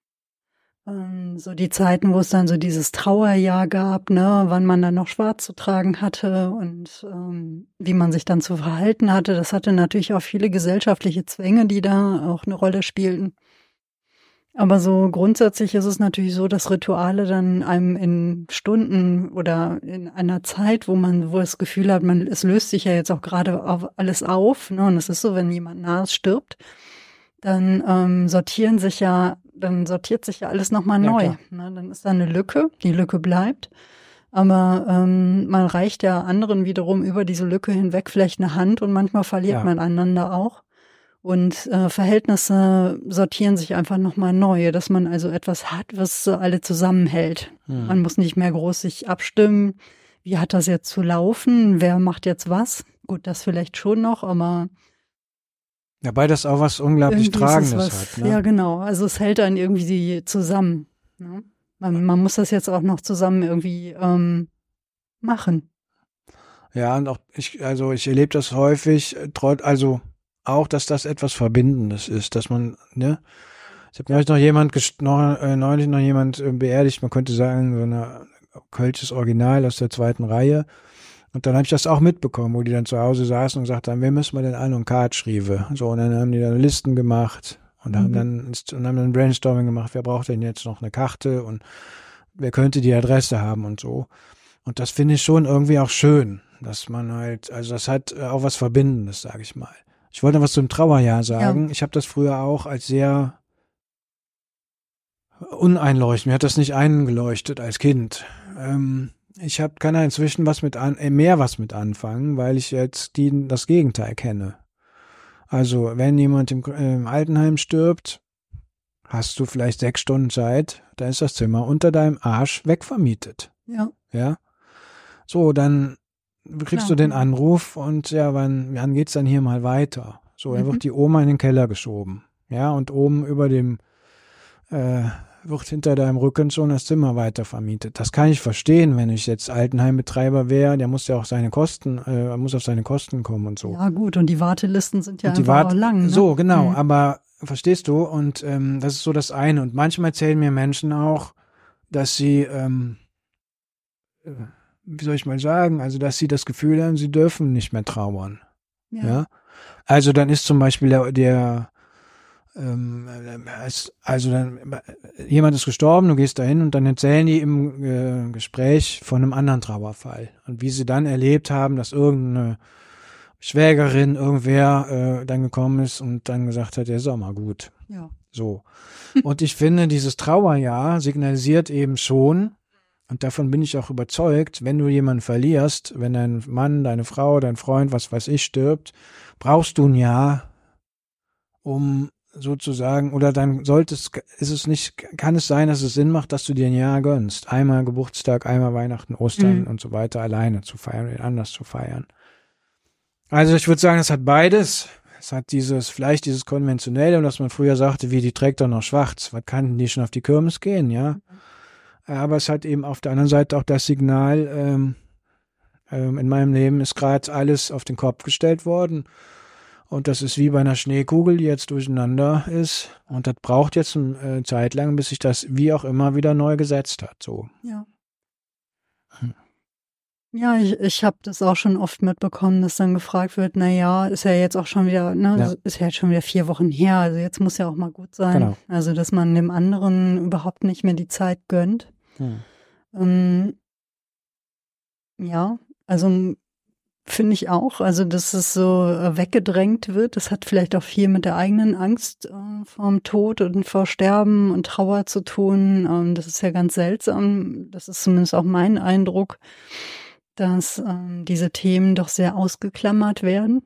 Ähm, so die Zeiten, wo es dann so dieses Trauerjahr gab, ne, wann man dann noch schwarz zu tragen hatte und ähm, wie man sich dann zu verhalten hatte. Das hatte natürlich auch viele gesellschaftliche Zwänge, die da auch eine Rolle spielten. Aber so grundsätzlich ist es natürlich so, dass Rituale dann einem in Stunden oder in einer Zeit, wo man, wo das Gefühl hat, man, es löst sich ja jetzt auch gerade auf alles auf, ne, und es ist so, wenn jemand nahes stirbt, dann ähm, sortieren sich ja, dann sortiert sich ja alles nochmal neu. Ja, ne? Dann ist da eine Lücke, die Lücke bleibt. Aber ähm, man reicht ja anderen wiederum über diese Lücke hinweg vielleicht eine Hand und manchmal verliert ja. man einander auch. Und äh, Verhältnisse sortieren sich einfach nochmal neu, dass man also etwas hat, was so alle zusammenhält. Hm. Man muss nicht mehr groß sich abstimmen, wie hat das jetzt zu laufen, wer macht jetzt was. Gut, das vielleicht schon noch, aber ja, weil das auch was unglaublich Tragendes was, hat. Ne? Ja, genau. Also es hält einen irgendwie zusammen. Ne? Man, man muss das jetzt auch noch zusammen irgendwie ähm, machen. Ja, und auch ich, also ich erlebe das häufig, trotz, also auch, dass das etwas Verbindendes ist, dass man, ne, ich habe neulich noch jemand, noch, äh, neulich noch jemand äh, beerdigt, man könnte sagen, so ein kölsches Original aus der zweiten Reihe. Und dann habe ich das auch mitbekommen, wo die dann zu Hause saßen und gesagt haben, wer müssen wir denn an und Kart schriebe. So, und dann haben die dann Listen gemacht und haben mhm. dann und haben dann Brainstorming gemacht, wer braucht denn jetzt noch eine Karte und wer könnte die Adresse haben und so. Und das finde ich schon irgendwie auch schön, dass man halt, also das hat auch was Verbindendes, sage ich mal. Ich wollte noch was zum Trauerjahr sagen. Ja. Ich habe das früher auch als sehr uneinleuchtend, mir hat das nicht eingeleuchtet als Kind. Ähm, Ich hab, kann da inzwischen was mit an, mehr was mit anfangen, weil ich jetzt die, das Gegenteil kenne. Also, wenn jemand im, im Altenheim stirbt, hast du vielleicht sechs Stunden Zeit, dann ist das Zimmer unter deinem Arsch wegvermietet. Ja. Ja. So, dann kriegst Klar. du den Anruf und ja, wann, wann geht's dann hier mal weiter? So, dann mhm. wird die Oma in den Keller geschoben. Ja, und oben über dem, äh, wird hinter deinem Rücken schon das Zimmer weiter vermietet. Das kann ich verstehen, wenn ich jetzt Altenheimbetreiber wäre, der muss ja auch seine Kosten, äh, muss auf seine Kosten kommen und so. Ja gut, und die Wartelisten sind ja und einfach Wart- auch lang. Ne? So, genau, mhm. aber verstehst du? Und ähm, das ist so das eine. Und manchmal erzählen mir Menschen auch, dass sie, ähm, äh, wie soll ich mal sagen, also dass sie das Gefühl haben, sie dürfen nicht mehr trauern. Ja. ja? Also dann ist zum Beispiel der, der Ähm, also dann, jemand ist gestorben, du gehst dahin und dann erzählen die im äh, Gespräch von einem anderen Trauerfall und wie sie dann erlebt haben, dass irgendeine Schwägerin, irgendwer äh, dann gekommen ist und dann gesagt hat, ja, ist auch mal gut. Ja. So. Und ich finde, dieses Trauerjahr signalisiert eben schon, Und davon bin ich auch überzeugt, wenn du jemanden verlierst, wenn dein Mann, deine Frau, dein Freund, was weiß ich, stirbt, brauchst du ein Jahr, um sozusagen, oder dann solltest, ist es nicht, kann es sein, dass es Sinn macht, dass du dir ein Jahr gönnst. Einmal Geburtstag, einmal Weihnachten, Ostern Mhm. und so weiter alleine zu feiern oder anders zu feiern. Also ich würde sagen, es hat beides. Es hat dieses, vielleicht dieses Konventionelle, und dass man früher sagte, wie, die trägt doch noch schwarz. Was kann denn die schon auf die Kirmes gehen, ja? Aber es hat eben auf der anderen Seite auch das Signal, ähm, ähm, in meinem Leben ist gerade alles auf den Kopf gestellt worden. Und das ist wie bei einer Schneekugel, die jetzt durcheinander ist. Und das braucht jetzt eine äh, Zeit lang, bis sich das wie auch immer wieder neu gesetzt hat. So. Ja. Hm. Ja, ich, ich habe das auch schon oft mitbekommen, dass dann gefragt wird, na ja, ist ja jetzt auch schon wieder, ne, Ja. ist ja jetzt schon wieder vier Wochen her, also jetzt muss ja auch mal gut sein. Genau. Also, dass man dem anderen überhaupt nicht mehr die Zeit gönnt. Hm. Ähm, ja, also finde ich auch, also dass es so äh, weggedrängt wird. Das hat vielleicht auch viel mit der eigenen Angst äh, vorm Tod und vor Sterben und Trauer zu tun. Ähm, das ist ja ganz seltsam. Das ist zumindest auch mein Eindruck, dass ähm, diese Themen doch sehr ausgeklammert werden.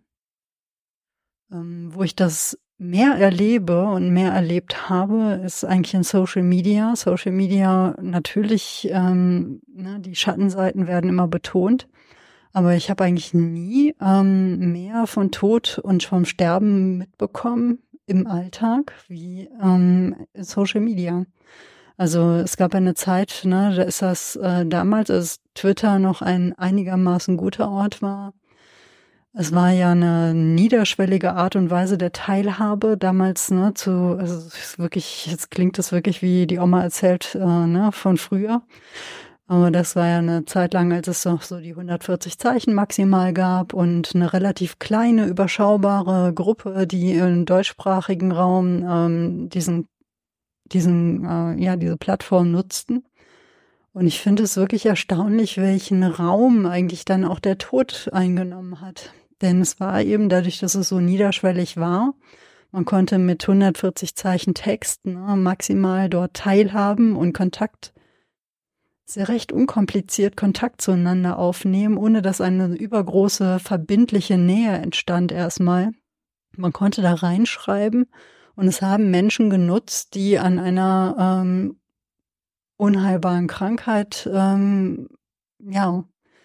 Ähm, wo ich das mehr erlebe und mehr erlebt habe, ist eigentlich in Social Media. Social Media natürlich, ähm, ne, die Schattenseiten werden immer betont. Aber ich habe eigentlich nie ähm, mehr von Tod und vom Sterben mitbekommen im Alltag wie ähm, in Social Media. Also es gab eine Zeit, ne, da ist das äh, damals, als Twitter noch ein einigermaßen guter Ort war. Es war ja eine niederschwellige Art und Weise der Teilhabe damals, ne, zu, also es ist wirklich, jetzt klingt das wirklich wie die Oma erzählt, äh, ne, von früher. Aber das war ja eine Zeit lang, als es noch so die hundertvierzig Zeichen maximal gab und eine relativ kleine, überschaubare Gruppe, die im deutschsprachigen Raum ähm, diesen, diesen, äh, ja, diese Plattform nutzten. Und ich finde es wirklich erstaunlich, welchen Raum eigentlich dann auch der Tod eingenommen hat. Denn es war eben dadurch, dass es so niederschwellig war, man konnte mit hundertvierzig Zeichen Text ne, maximal dort teilhaben und Kontakt sehr recht unkompliziert Kontakt zueinander aufnehmen, ohne dass eine übergroße verbindliche Nähe entstand erstmal. Man konnte da reinschreiben und es haben Menschen genutzt, die an einer ähm, unheilbaren Krankheit, ähm, ja,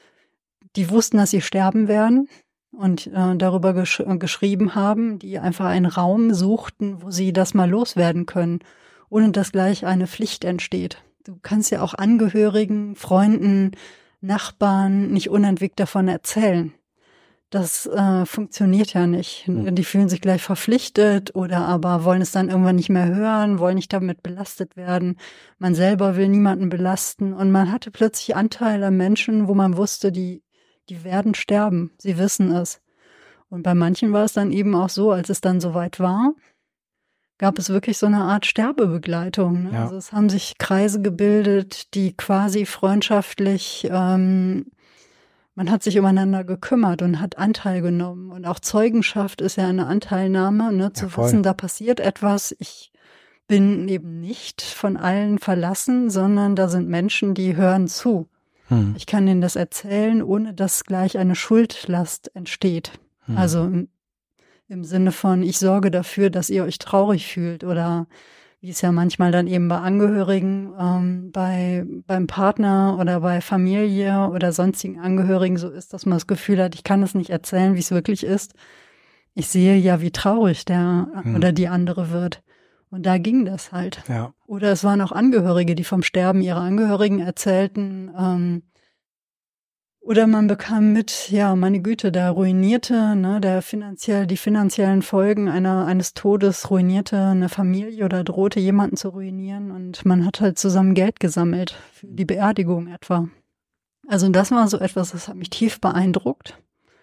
die wussten, dass sie sterben werden und äh, darüber gesch äh, geschrieben haben, die einfach einen Raum suchten, wo sie das mal loswerden können, ohne dass gleich eine Pflicht entsteht. Du kannst ja auch Angehörigen, Freunden, Nachbarn nicht unentwegt davon erzählen. Das äh, funktioniert ja nicht. Hm. Die fühlen sich gleich verpflichtet oder aber wollen es dann irgendwann nicht mehr hören, wollen nicht damit belastet werden. Man selber will niemanden belasten und man hatte plötzlich Anteile an Menschen, wo man wusste, die, die werden sterben. Sie wissen es. Und bei manchen war es dann eben auch so, als es dann soweit war, gab es wirklich so eine Art Sterbebegleitung. Ne? Ja. Also es haben sich Kreise gebildet, die quasi freundschaftlich, ähm, man hat sich umeinander gekümmert und hat Anteil genommen. Und auch Zeugenschaft ist ja eine Anteilnahme, ne? Zu Ja, voll. wissen, da passiert etwas. Ich bin eben nicht von allen verlassen, sondern da sind Menschen, die hören zu. Hm. Ich kann ihnen das erzählen, ohne dass gleich eine Schuldlast entsteht. Hm. Also im, im Sinne von, ich sorge dafür, dass ihr euch traurig fühlt oder wie es ja manchmal dann eben bei Angehörigen, ähm, bei beim Partner oder bei Familie oder sonstigen Angehörigen so ist, dass man das Gefühl hat, ich kann es nicht erzählen, wie es wirklich ist. Ich sehe ja, wie traurig der Hm. oder die andere wird. Und da ging das halt. Ja. Oder es waren auch Angehörige, die vom Sterben ihrer Angehörigen erzählten. Ähm, oder man bekam mit, ja, meine Güte, der ruinierte, ne, der finanziell, die finanziellen Folgen einer, eines Todes ruinierte eine Familie oder drohte jemanden zu ruinieren und man hat halt zusammen Geld gesammelt für die Beerdigung etwa. Also das war so etwas, das hat mich tief beeindruckt.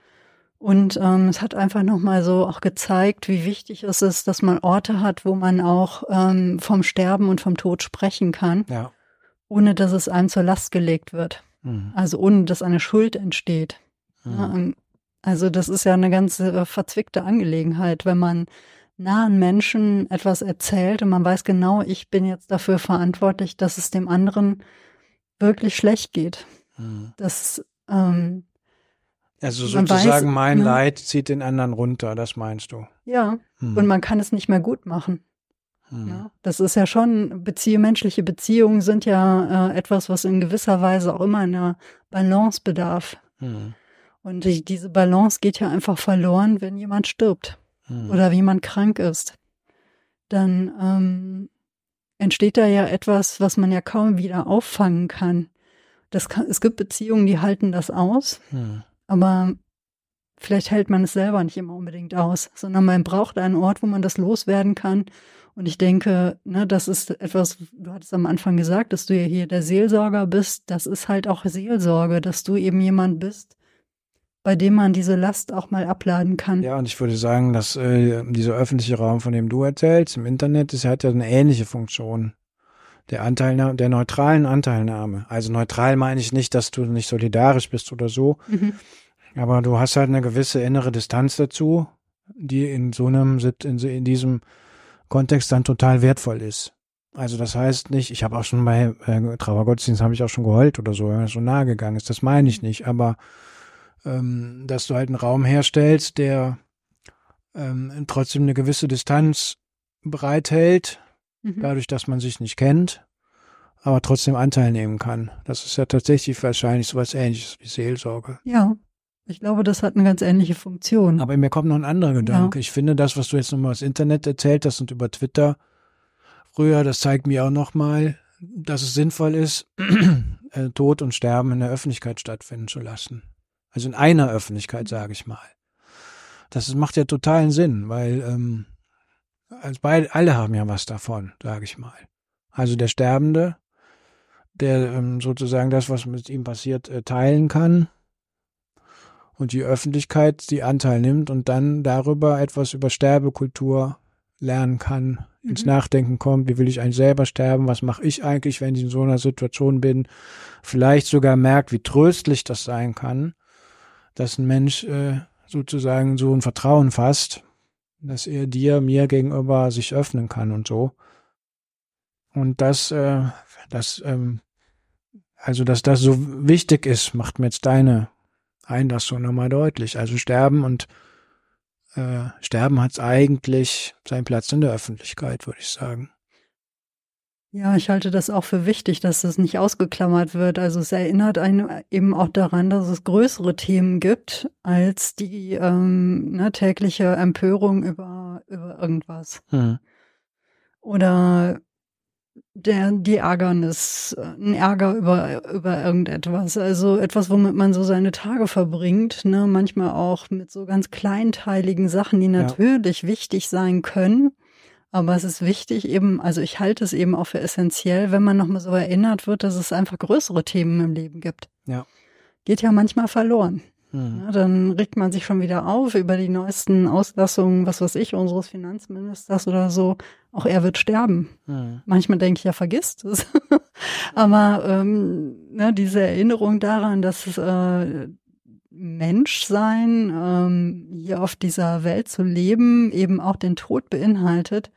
Und ähm, es hat einfach nochmal so auch gezeigt, wie wichtig es ist, dass man Orte hat, wo man auch ähm, vom Sterben und vom Tod sprechen kann, Ja. ohne dass es einem zur Last gelegt wird. Hm. Also ohne, dass eine Schuld entsteht. Hm. Ja, also das ist ja eine ganz äh, verzwickte Angelegenheit, wenn man nahen Menschen etwas erzählt und man weiß genau, ich bin jetzt dafür verantwortlich, dass es dem anderen wirklich schlecht geht. Hm. Das, ähm, Also man sozusagen weiß, mein ne? Leid zieht den anderen runter, das meinst du? Ja, Hm. und man kann es nicht mehr gut machen. Hm. Ja, das ist ja schon, Bezie menschliche Beziehungen sind ja äh, etwas, was in gewisser Weise auch immer einer Balance bedarf. Hm. Und die, diese Balance geht ja einfach verloren, wenn jemand stirbt Hm. oder wenn jemand krank ist. Dann ähm, entsteht da ja etwas, was man ja kaum wieder auffangen kann. Das kann. Es gibt Beziehungen, die halten das aus, Hm. aber vielleicht hält man es selber nicht immer unbedingt aus, sondern man braucht einen Ort, wo man das loswerden kann. Und ich denke, ne, das ist etwas, du hattest am Anfang gesagt, dass du ja hier der Seelsorger bist. Das ist halt auch Seelsorge, dass du eben jemand bist, bei dem man diese Last auch mal abladen kann. Ja, und ich würde sagen, dass äh, dieser öffentliche Raum, von dem du erzählst, im Internet, das hat ja eine ähnliche Funktion. Der Anteilnahme, der neutralen Anteilnahme. Also neutral meine ich nicht, dass du nicht solidarisch bist oder so, Mhm. aber du hast halt eine gewisse innere Distanz dazu, die in so einem, in, in diesem Kontext dann total wertvoll ist. Also das heißt nicht, ich habe auch schon bei äh, Trauergottesdienst habe ich auch schon geheult oder so, wenn es so nahe gegangen ist. Das meine ich nicht, aber ähm, dass du halt einen Raum herstellst, der ähm, trotzdem eine gewisse Distanz bereithält, Mhm. dadurch, dass man sich nicht kennt, aber trotzdem Anteil nehmen kann. Das ist ja tatsächlich wahrscheinlich sowas Ähnliches wie Seelsorge. Ja, ich glaube, das hat eine ganz ähnliche Funktion. Aber mir kommt noch ein anderer Gedanke. Ja. Ich finde, das, was du jetzt nochmal aus Internet erzählt hast und über Twitter früher, das zeigt mir auch nochmal, dass es sinnvoll ist, äh, Tod und Sterben in der Öffentlichkeit stattfinden zu lassen. Also in einer Öffentlichkeit, sage ich mal. Das macht ja totalen Sinn, weil ähm, also beide, alle haben ja was davon, sage ich mal. Also der Sterbende, der ähm, sozusagen das, was mit ihm passiert, äh, teilen kann und die Öffentlichkeit, die Anteil nimmt und dann darüber etwas über Sterbekultur lernen kann, mhm. ins Nachdenken kommt, wie will ich eigentlich selber sterben, was mache ich eigentlich, wenn ich in so einer Situation bin, vielleicht sogar merkt, wie tröstlich das sein kann, dass ein Mensch äh, sozusagen so ein Vertrauen fasst, dass er dir, mir gegenüber sich öffnen kann und so. Und das, äh, das, ähm, also dass das so wichtig ist, macht mir jetzt deine Einlassung nochmal deutlich. Also Sterben und äh, Sterben hat eigentlich seinen Platz in der Öffentlichkeit, würde ich sagen. Ja, ich halte das auch für wichtig, dass das nicht ausgeklammert wird. Also es erinnert einen eben auch daran, dass es größere Themen gibt als die ähm, ne, tägliche Empörung über, über irgendwas. Hm. Oder der, die Ärgernis, ein Ärger über, über irgendetwas. Also etwas, womit man so seine Tage verbringt, ne? Manchmal auch mit so ganz kleinteiligen Sachen, die natürlich ja. wichtig sein können. Aber es ist wichtig eben, also ich halte es eben auch für essentiell, wenn man nochmal so erinnert wird, dass es einfach größere Themen im Leben gibt. Ja. Geht ja manchmal verloren. Mhm. Ja, dann regt man sich schon wieder auf über die neuesten Auslassungen, was weiß ich, unseres Finanzministers oder so. Auch er wird sterben. Mhm. Manchmal denke ich, ja, vergisst es. Aber ähm, ne, diese Erinnerung daran, dass äh, Menschsein, ähm, hier auf dieser Welt zu leben, eben auch den Tod beinhaltet.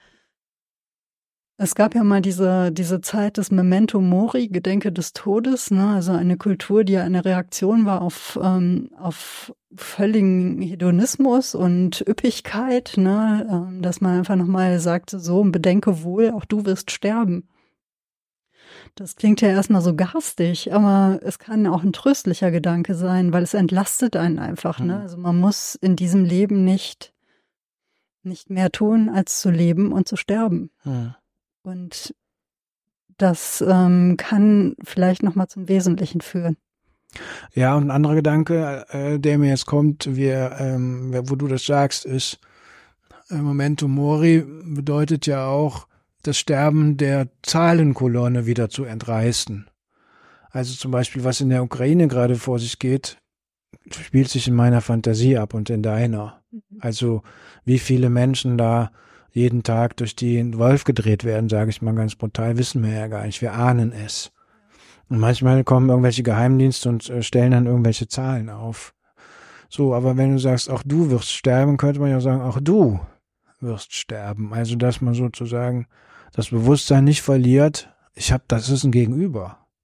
Es gab ja mal diese, diese Zeit des Memento Mori, Gedenke des Todes, ne? Also eine Kultur, die ja eine Reaktion war auf, ähm, auf völligen Hedonismus und Üppigkeit, ne? Ähm, dass man einfach nochmal sagte, so, bedenke wohl, auch du wirst sterben. Das klingt ja erstmal so garstig, aber es kann auch ein tröstlicher Gedanke sein, weil es entlastet einen einfach, ne? Also man muss in diesem Leben nicht, nicht mehr tun, als zu leben und zu sterben. Hm. Und das ähm, kann vielleicht nochmal zum Wesentlichen führen. Ja, und ein anderer Gedanke, äh, der mir jetzt kommt, wir, ähm, wo du das sagst, ist, äh, Memento Mori bedeutet ja auch, das Sterben der Zahlenkolonne wieder zu entreißen. Also zum Beispiel, was in der Ukraine gerade vor sich geht, spielt sich in meiner Fantasie ab und in deiner. Also wie viele Menschen da jeden Tag durch den Wolf gedreht werden, sage ich mal ganz brutal, wissen wir ja gar nicht. Wir ahnen es. Und manchmal kommen irgendwelche Geheimdienste und äh, stellen dann irgendwelche Zahlen auf. So, aber wenn du sagst, auch du wirst sterben, könnte man ja sagen, auch du wirst sterben. Also dass man sozusagen das Bewusstsein nicht verliert, ich habe, das ist ein Gegenüber.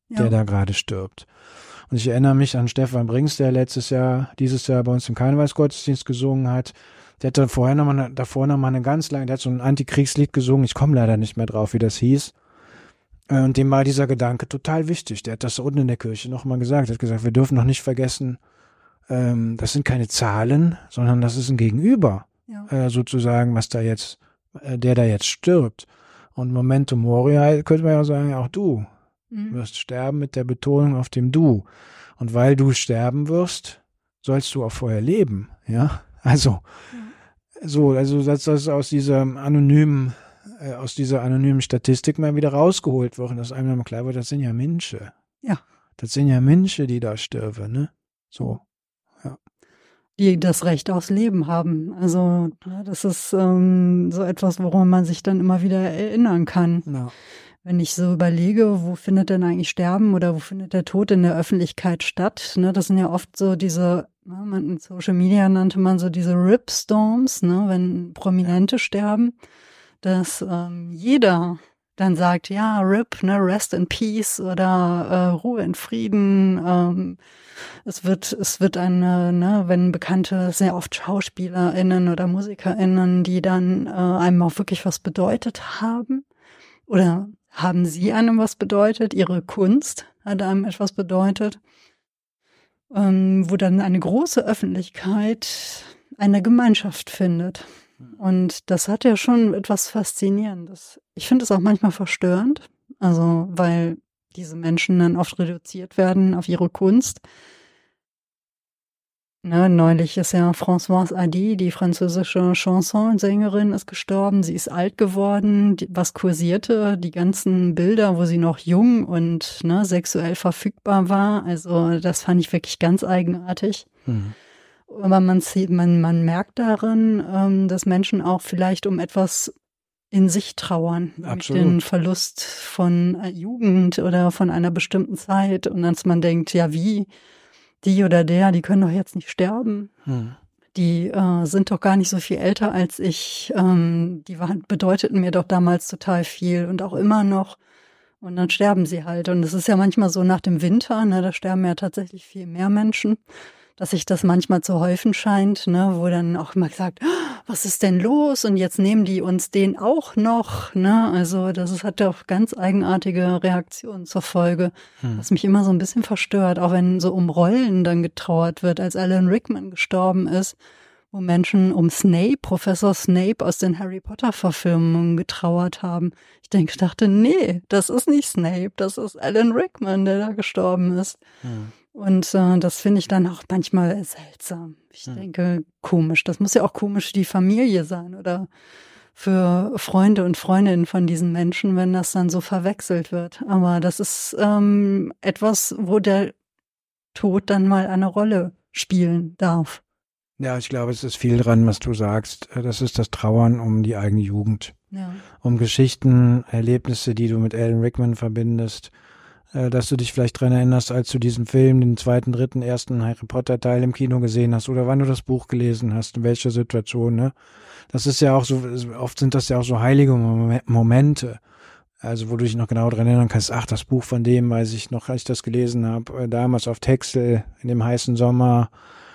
Ja. der da gerade stirbt. Und ich erinnere mich an Stefan Brings, der letztes Jahr, dieses Jahr bei uns im Karnevalsgottesdienst gesungen hat. Der hatte vorher noch mal, davor noch mal eine ganz lange, der hat so ein Antikriegslied gesungen. Ich komme leider nicht mehr drauf, wie das hieß. Und dem war dieser Gedanke total wichtig. Der hat das unten in der Kirche noch mal gesagt. Er hat gesagt, wir dürfen noch nicht vergessen, ähm, das sind keine Zahlen, sondern das ist ein Gegenüber, Ja. äh, sozusagen, was da jetzt, äh, der da jetzt stirbt. Und Memento Mori könnte man ja sagen, auch du Mhm. wirst sterben mit der Betonung auf dem Du. Und weil du sterben wirst, sollst du auch vorher leben, ja. Also, Ja. so, also, dass das aus dieser anonymen, äh, aus dieser anonymen Statistik mal wieder rausgeholt wird, und dass einem dann mal klar wird, das sind ja Menschen. Ja. Das sind ja Menschen, die da sterben, ne? So. Die das Recht aufs Leben haben. Also ja, das ist ähm, so etwas, woran man sich dann immer wieder erinnern kann. Ja. Wenn ich so überlege, wo findet denn eigentlich Sterben oder wo findet der Tod in der Öffentlichkeit statt? Ne, das sind ja oft so diese, ne, man, in Social Media nannte man so diese Rip-Storms, ne, wenn Prominente sterben, dass ähm, jeder dann sagt, ja, R I P, ne, Rest in Peace oder äh, Ruhe in Frieden. Ähm, es wird, es wird eine, ne, wenn bekannte, sehr oft SchauspielerInnen oder MusikerInnen, die dann äh, einem auch wirklich was bedeutet haben. Oder haben sie einem was bedeutet? Ihre Kunst hat einem etwas bedeutet. Ähm, wo dann eine große Öffentlichkeit eine Gemeinschaft findet. Und das hat ja schon etwas Faszinierendes. Ich finde es auch manchmal verstörend, also weil diese Menschen dann oft reduziert werden auf ihre Kunst. Ne, neulich ist ja Françoise Hardy, die französische Chansonsängerin, ist gestorben. Sie ist alt geworden. Die, was kursierte? Die ganzen Bilder, wo sie noch jung und ne, sexuell verfügbar war. Also das fand ich wirklich ganz eigenartig. Mhm. Aber man sieht, man, man merkt daran, ähm, dass Menschen auch vielleicht um etwas in sich trauern. Absolut. Den Verlust von Jugend oder von einer bestimmten Zeit. Und dass man denkt, ja wie, die oder der, die können doch jetzt nicht sterben. Mhm. Die äh, sind doch gar nicht so viel älter als ich. Ähm, die waren, bedeuteten mir doch damals total viel und auch immer noch. Und dann sterben sie halt. Und es ist ja manchmal so nach dem Winter, ne, da sterben ja tatsächlich viel mehr Menschen, dass sich das manchmal zu häufen scheint, ne, wo dann auch immer gesagt, was ist denn los? Und jetzt nehmen die uns den auch noch, ne? Also das ist, hat doch ganz eigenartige Reaktionen zur Folge, hm. was mich immer so ein bisschen verstört, auch wenn so um Rollen dann getrauert wird, als Alan Rickman gestorben ist, wo Menschen um Snape, Professor Snape aus den Harry Potter Verfilmungen getrauert haben. Ich denke, ich dachte, nee, das ist nicht Snape, das ist Alan Rickman, der da gestorben ist. Hm. Und äh, das finde ich dann auch manchmal seltsam. Ich hm. denke, komisch. Das muss ja auch komisch für die Familie sein oder für Freunde und Freundinnen von diesen Menschen, wenn das dann so verwechselt wird. Aber das ist ähm, etwas, wo der Tod dann mal eine Rolle spielen darf. Ja, ich glaube, es ist viel dran, was du sagst. Das ist das Trauern um die eigene Jugend. Ja. Um Geschichten, Erlebnisse, die du mit Alan Rickman verbindest. Dass du dich vielleicht dran erinnerst, als du diesen Film, den zweiten, dritten, ersten Harry Potter Teil im Kino gesehen hast oder wann du das Buch gelesen hast, in welcher Situation, ne? Das ist ja auch so, oft sind das ja auch so heilige Momente, also wo du dich noch genau dran erinnern kannst, ach, das Buch von dem, weiß ich noch, als ich das gelesen habe, damals auf Texel, in dem heißen Sommer,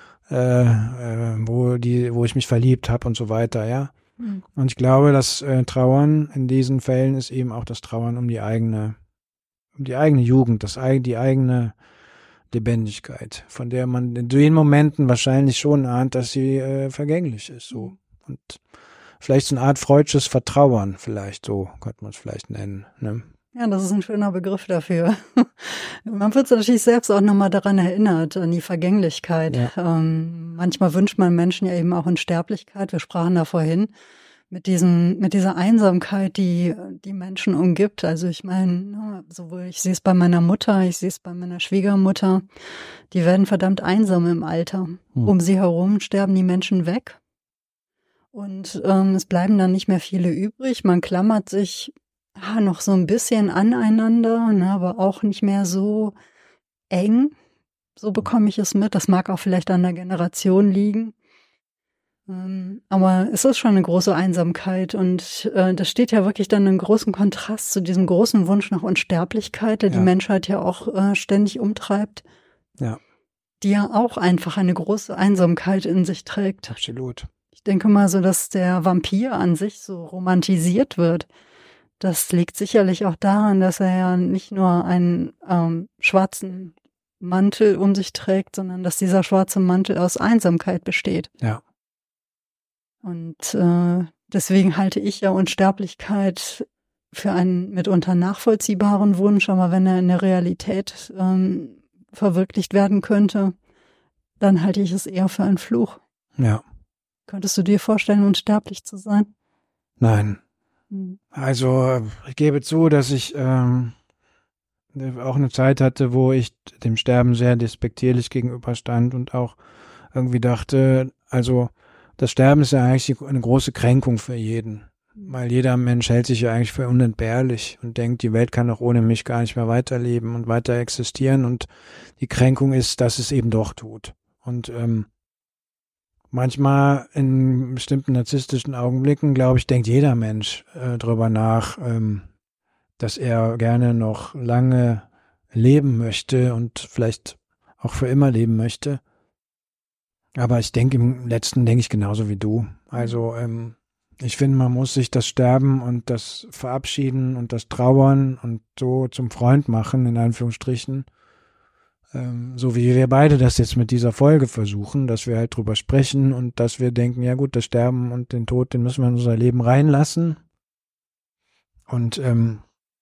äh, äh, wo die, wo ich mich verliebt habe und so weiter, ja. Mhm. Und ich glaube, das äh, Trauern in diesen Fällen ist eben auch das Trauern um die eigene um die eigene Jugend, das, die eigene Lebendigkeit, von der man in den Momenten wahrscheinlich schon ahnt, dass sie äh, vergänglich ist. So. Und vielleicht so eine Art freudsches Vertrauern, vielleicht so, könnte man es vielleicht nennen. Ne? Ja, das ist ein schöner Begriff dafür. Man wird natürlich selbst auch nochmal daran erinnert, an die Vergänglichkeit. Ja. Ähm, manchmal wünscht man Menschen ja eben auch Unsterblichkeit. Wir sprachen da vorhin. Mit diesem, mit dieser Einsamkeit, die die Menschen umgibt. Also ich meine, sowohl ich sehe es bei meiner Mutter, ich sehe es bei meiner Schwiegermutter. Die werden verdammt einsam im Alter. Hm. Um sie herum sterben die Menschen weg. Und ähm, es bleiben dann nicht mehr viele übrig. Man klammert sich ah, noch so ein bisschen aneinander, ne, aber auch nicht mehr so eng. So bekomme ich es mit. Das mag auch vielleicht an der Generation liegen. Ähm, aber es ist schon eine große Einsamkeit und äh, das steht ja wirklich dann in großem Kontrast zu diesem großen Wunsch nach Unsterblichkeit, der Ja. die Menschheit ja auch äh, ständig umtreibt. Ja. Die ja auch einfach eine große Einsamkeit in sich trägt. Absolut. Ich denke mal so, dass der Vampir an sich so romantisiert wird. Das liegt sicherlich auch daran, dass er ja nicht nur einen ähm, schwarzen Mantel um sich trägt, sondern dass dieser schwarze Mantel aus Einsamkeit besteht. Ja. Und äh, deswegen halte ich ja Unsterblichkeit für einen mitunter nachvollziehbaren Wunsch, aber wenn er in der Realität ähm, verwirklicht werden könnte, dann halte ich es eher für einen Fluch. Ja. Könntest du dir vorstellen, unsterblich zu sein? Nein. Hm. Also ich gebe zu, dass ich ähm, auch eine Zeit hatte, wo ich dem Sterben sehr despektierlich gegenüberstand und auch irgendwie dachte, also das Sterben ist ja eigentlich eine große Kränkung für jeden. Weil jeder Mensch hält sich ja eigentlich für unentbehrlich und denkt, die Welt kann doch ohne mich gar nicht mehr weiterleben und weiter existieren. Und die Kränkung ist, dass es eben doch tut. Und ähm, manchmal in bestimmten narzisstischen Augenblicken, glaube ich, denkt jeder Mensch äh, drüber nach, ähm, dass er gerne noch lange leben möchte und vielleicht auch für immer leben möchte. Aber ich denke, im Letzten denke ich genauso wie du. Also ähm, ich finde, man muss sich das Sterben und das Verabschieden und das Trauern und so zum Freund machen, in Anführungsstrichen. Ähm, so wie wir beide das jetzt mit dieser Folge versuchen, dass wir halt drüber sprechen und dass wir denken, ja gut, das Sterben und den Tod, den müssen wir in unser Leben reinlassen. Und ähm,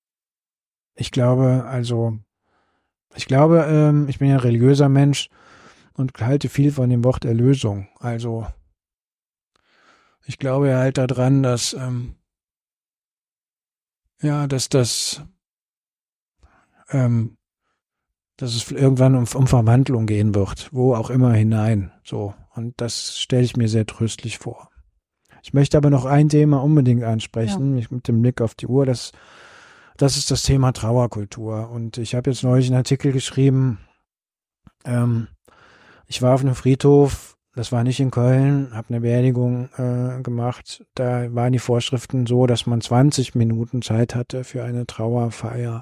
ich glaube, also, ich glaube, ähm, ich bin ja ein religiöser Mensch und halte viel von dem Wort Erlösung. Also, ich glaube ja halt daran, dass, ähm, ja, dass das, ähm, dass es irgendwann um, um Verwandlung gehen wird, wo auch immer hinein, so. Und das stelle ich mir sehr tröstlich vor. Ich möchte aber noch ein Thema unbedingt ansprechen, ja. Mit dem Blick auf die Uhr, das, das ist das Thema Trauerkultur. Und ich habe jetzt neulich einen Artikel geschrieben, ähm, ich war auf einem Friedhof, das war nicht in Köln, habe eine Beerdigung äh, gemacht. Da waren die Vorschriften so, dass man zwanzig Minuten Zeit hatte für eine Trauerfeier.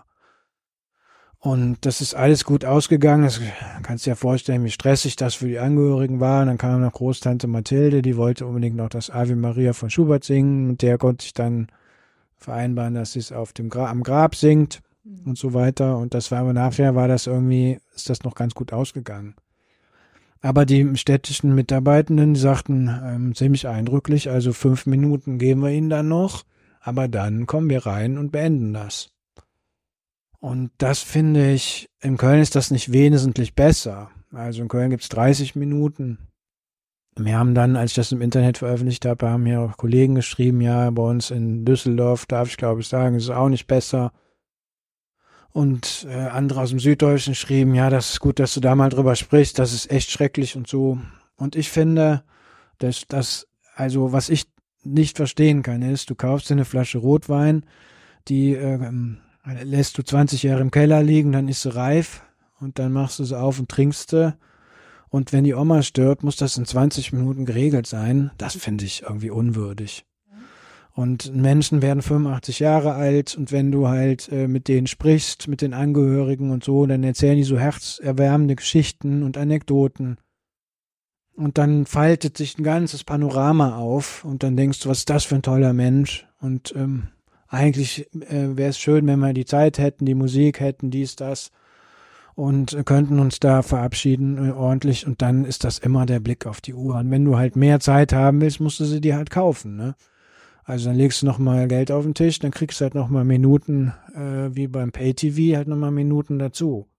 Und das ist alles gut ausgegangen. Das kannst du dir ja vorstellen, wie stressig das für die Angehörigen war. Und dann kam noch Großtante Mathilde, die wollte unbedingt noch das Ave Maria von Schubert singen. Mit der konnte ich dann vereinbaren, dass sie es auf dem Gra- am Grab singt und so weiter. Und das war aber nachher, war das irgendwie, ist das noch ganz gut ausgegangen. Aber die städtischen Mitarbeitenden, die sagten ähm, ziemlich eindrücklich, also fünf Minuten geben wir ihnen dann noch, aber dann kommen wir rein und beenden das. Und das finde ich, in Köln ist das nicht wesentlich besser. Also in Köln gibt es dreißig Minuten. Wir haben dann, als ich das im Internet veröffentlicht habe, haben mir auch Kollegen geschrieben, ja, bei uns in Düsseldorf, darf ich glaube ich sagen, ist es auch nicht besser. Und äh, andere aus dem Süddeutschen schrieben, ja, das ist gut, dass du da mal drüber sprichst, das ist echt schrecklich und so. Und ich finde, dass das, also was ich nicht verstehen kann, ist, du kaufst dir eine Flasche Rotwein, die äh, lässt du zwanzig Jahre im Keller liegen, dann ist sie reif und dann machst du sie auf und trinkst sie. Und wenn die Oma stirbt, muss das in zwanzig Minuten geregelt sein. Das finde ich irgendwie unwürdig. Und Menschen werden fünfundachtzig Jahre alt und wenn du halt äh, mit denen sprichst, mit den Angehörigen und so, dann erzählen die so herzerwärmende Geschichten und Anekdoten. Und dann faltet sich ein ganzes Panorama auf und dann denkst du, was ist das für ein toller Mensch? Und ähm, eigentlich äh, wäre es schön, wenn wir die Zeit hätten, die Musik hätten, dies, das und äh, könnten uns da verabschieden äh, ordentlich und dann ist das immer der Blick auf die Uhr. Und wenn du halt mehr Zeit haben willst, musst du sie dir halt kaufen, ne? Also dann legst du nochmal Geld auf den Tisch, dann kriegst du halt nochmal Minuten, äh, wie beim Pay-T V, halt nochmal Minuten dazu.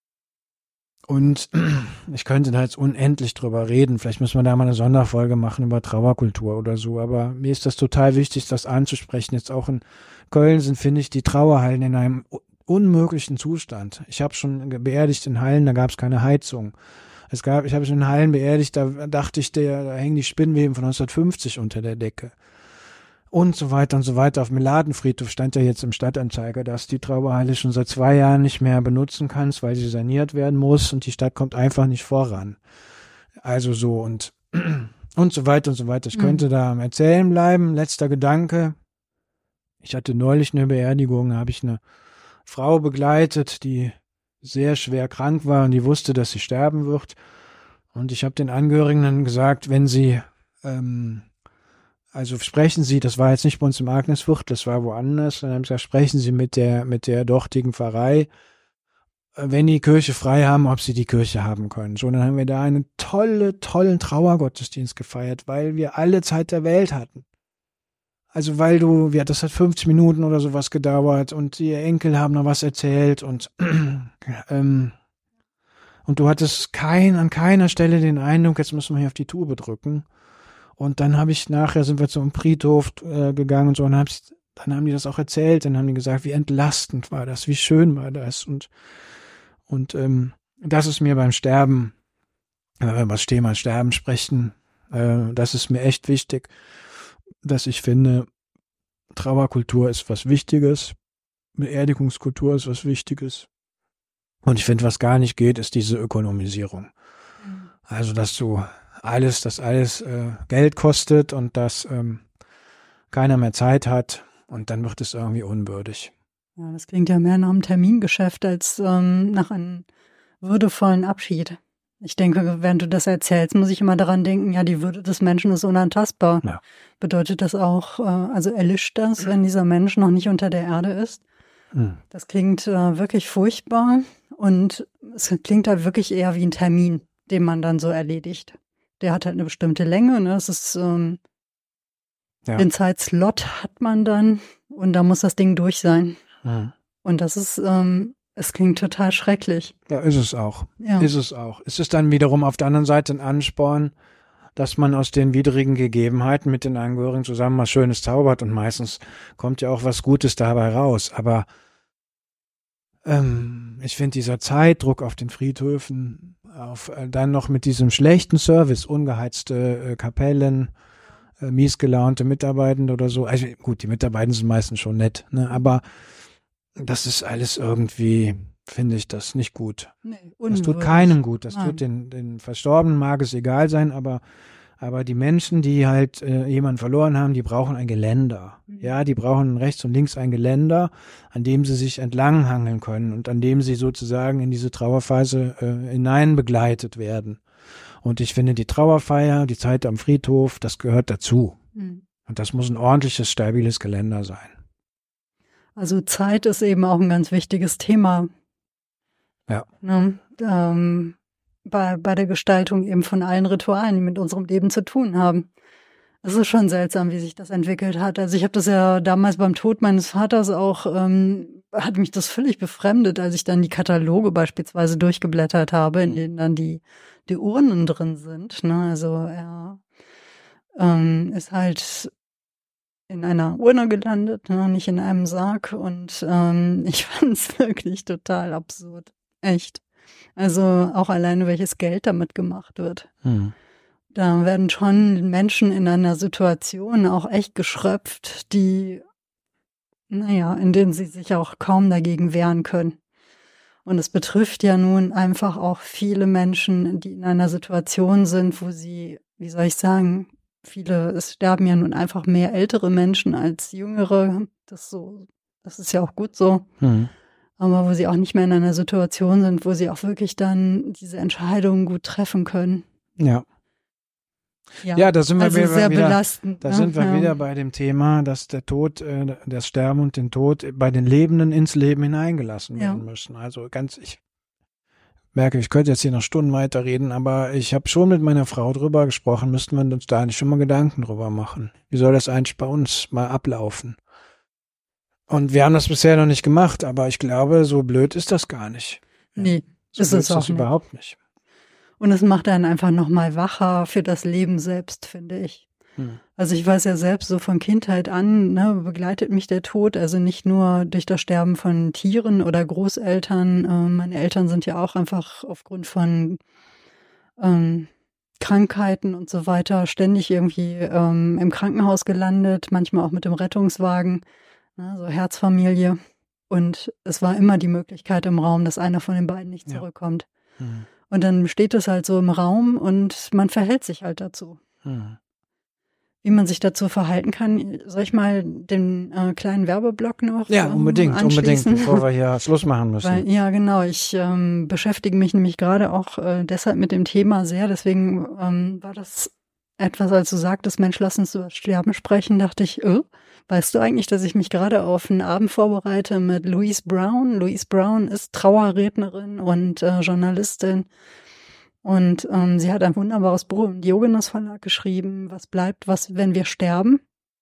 Und ich könnte da jetzt unendlich drüber reden. Vielleicht müssen wir da mal eine Sonderfolge machen über Trauerkultur oder so. Aber mir ist das total wichtig, das anzusprechen. Jetzt auch in Köln sind, finde ich, die Trauerhallen in einem unmöglichen Zustand. Ich habe schon beerdigt in Hallen, da gab es keine Heizung. Es gab, ich habe schon in Hallen beerdigt, da dachte ich, der, da hängen die Spinnweben von neunzehnhundertfünfzig unter der Decke. Und so weiter und so weiter. Auf dem Meladenfriedhof stand ja jetzt im Stadtanzeiger, dass die Trauerhalle schon seit zwei Jahren nicht mehr benutzen kannst, weil sie saniert werden muss und die Stadt kommt einfach nicht voran. Also so und und so weiter und so weiter. Ich Mhm. könnte da am Erzählen bleiben. Letzter Gedanke. Ich hatte neulich eine Beerdigung, da habe ich eine Frau begleitet, die sehr schwer krank war und die wusste, dass sie sterben wird. Und ich habe den Angehörigen dann gesagt, wenn sie, ähm, also sprechen Sie, das war jetzt nicht bei uns im Agnesviertel, das war woanders, dann haben sie gesagt, sprechen Sie mit der, mit der dortigen Pfarrei, wenn die Kirche frei haben, ob sie die Kirche haben können. So, dann haben wir da einen tolle, tollen Trauergottesdienst gefeiert, weil wir alle Zeit der Welt hatten. Also weil du, ja, das hat fünfzig Minuten oder sowas gedauert und die Enkel haben noch was erzählt und ähm, und du hattest kein, an keiner Stelle den Eindruck, jetzt müssen wir hier auf die Tube drücken. Und dann habe ich nachher, sind wir zum Friedhof äh, gegangen und so, und hab ich, dann haben die das auch erzählt, dann haben die gesagt, wie entlastend war das, wie schön war das. Und und ähm, das ist mir beim Sterben, wenn wir über das Thema Sterben sprechen, äh, das ist mir echt wichtig, dass ich finde, Trauerkultur ist was Wichtiges, Beerdigungskultur ist was Wichtiges. Und ich finde, was gar nicht geht, ist diese Ökonomisierung. Mhm. Also, dass du alles, dass alles äh, Geld kostet und dass ähm, keiner mehr Zeit hat und dann wird es irgendwie unwürdig. Ja, das klingt ja mehr nach einem Termingeschäft als ähm, nach einem würdevollen Abschied. Ich denke, während du das erzählst, muss ich immer daran denken, ja, die Würde des Menschen ist unantastbar. Ja. Bedeutet das auch, äh, also erlischt das, wenn dieser Mensch noch nicht unter der Erde ist? Mhm. Das klingt äh, wirklich furchtbar und es klingt halt wirklich eher wie ein Termin, den man dann so erledigt. Der hat halt eine bestimmte Länge, ne? Das ist, ähm, ja. Den Zeitslot hat man dann und da muss das Ding durch sein. Mhm. Und das ist, ähm, es klingt total schrecklich. Ja, ist es auch. Ja. Ist es auch. Es ist dann wiederum auf der anderen Seite ein Ansporn, dass man aus den widrigen Gegebenheiten mit den Angehörigen zusammen was Schönes zaubert und meistens kommt ja auch was Gutes dabei raus. Aber ähm, ich finde, dieser Zeitdruck auf den Friedhöfen, auf äh, dann noch mit diesem schlechten Service, ungeheizte äh, Kapellen, äh, miesgelaunte Mitarbeitende oder so. Also gut, die Mitarbeitenden sind meistens schon nett, ne? Aber das ist alles irgendwie, finde ich, das nicht gut. Nee, das tut keinem gut. Das Nein. tut den, den Verstorbenen, mag es egal sein, aber, aber die Menschen, die halt äh, jemanden verloren haben, die brauchen ein Geländer. Mhm. Ja, die brauchen rechts und links ein Geländer, an dem sie sich entlanghangeln können und an dem sie sozusagen in diese Trauerphase äh, hinein begleitet werden. Und ich finde, die Trauerfeier, die Zeit am Friedhof, das gehört dazu. Mhm. Und das muss ein ordentliches, stabiles Geländer sein. Also Zeit ist eben auch ein ganz wichtiges Thema. Ja. Ne? Ähm, bei, bei der Gestaltung eben von allen Ritualen, die mit unserem Leben zu tun haben. Es ist schon seltsam, wie sich das entwickelt hat. Also ich habe das ja damals beim Tod meines Vaters auch, ähm, hat mich das völlig befremdet, als ich dann die Kataloge beispielsweise durchgeblättert habe, in denen dann die, die Urnen drin sind. Ne? Also er ähm, ist halt in einer Urne gelandet, ne, nicht in einem Sarg. Und ähm, ich fand es wirklich total absurd. Echt. Also auch alleine, welches Geld damit gemacht wird. Mhm. Da werden schon Menschen in einer Situation auch echt geschröpft, die, naja, in denen sie sich auch kaum dagegen wehren können. Und es betrifft ja nun einfach auch viele Menschen, die in einer Situation sind, wo sie, wie soll ich sagen, viele, es sterben ja nun einfach mehr ältere Menschen als jüngere. Das so, das ist ja auch gut so. Mhm. Aber wo sie auch nicht mehr in einer Situation sind, wo sie auch wirklich dann diese Entscheidungen gut treffen können. Ja. Ja, ja da sind wir also wieder, sehr wieder, belastend, da ne? sind wir ja. wieder bei dem Thema, dass der Tod, äh, das Sterben und den Tod bei den Lebenden ins Leben hineingelassen ja. werden müssen. Also ganz, ich merke, ich könnte jetzt hier noch Stunden weiterreden, aber ich habe schon mit meiner Frau drüber gesprochen, müssten wir uns da nicht schon mal Gedanken drüber machen. Wie soll das eigentlich bei uns mal ablaufen? Und wir haben das bisher noch nicht gemacht, aber ich glaube, so blöd ist das gar nicht. Nee, so ist es auch das nicht. Überhaupt nicht. Und es macht einen einfach nochmal wacher für das Leben selbst, finde ich. Hm. Also ich weiß ja selbst, so von Kindheit an, ne, begleitet mich der Tod, also nicht nur durch das Sterben von Tieren oder Großeltern. Äh, meine Eltern sind ja auch einfach aufgrund von ähm, Krankheiten und so weiter ständig irgendwie ähm, im Krankenhaus gelandet, manchmal auch mit dem Rettungswagen, ne, so Herzfamilie. Und es war immer die Möglichkeit im Raum, dass einer von den beiden nicht zurückkommt. Ja. Hm. Und dann steht es halt so im Raum und man verhält sich halt dazu. Hm. Wie man sich dazu verhalten kann. Soll ich mal den äh, kleinen Werbeblock noch Ja, unbedingt, ähm, unbedingt, bevor wir hier Schluss machen müssen. Weil, ja, genau. Ich ähm, beschäftige mich nämlich gerade auch äh, deshalb mit dem Thema sehr. Deswegen ähm, war das etwas, als du sagtest, Mensch, lass uns über Sterben sprechen, dachte ich, oh, weißt du eigentlich, dass ich mich gerade auf einen Abend vorbereite mit Louise Brown? Louise Brown ist Trauerrednerin und äh, Journalistin. Und ähm, sie hat ein wunderbares Buch im Diogenes Verlag geschrieben, was bleibt, was, wenn wir sterben.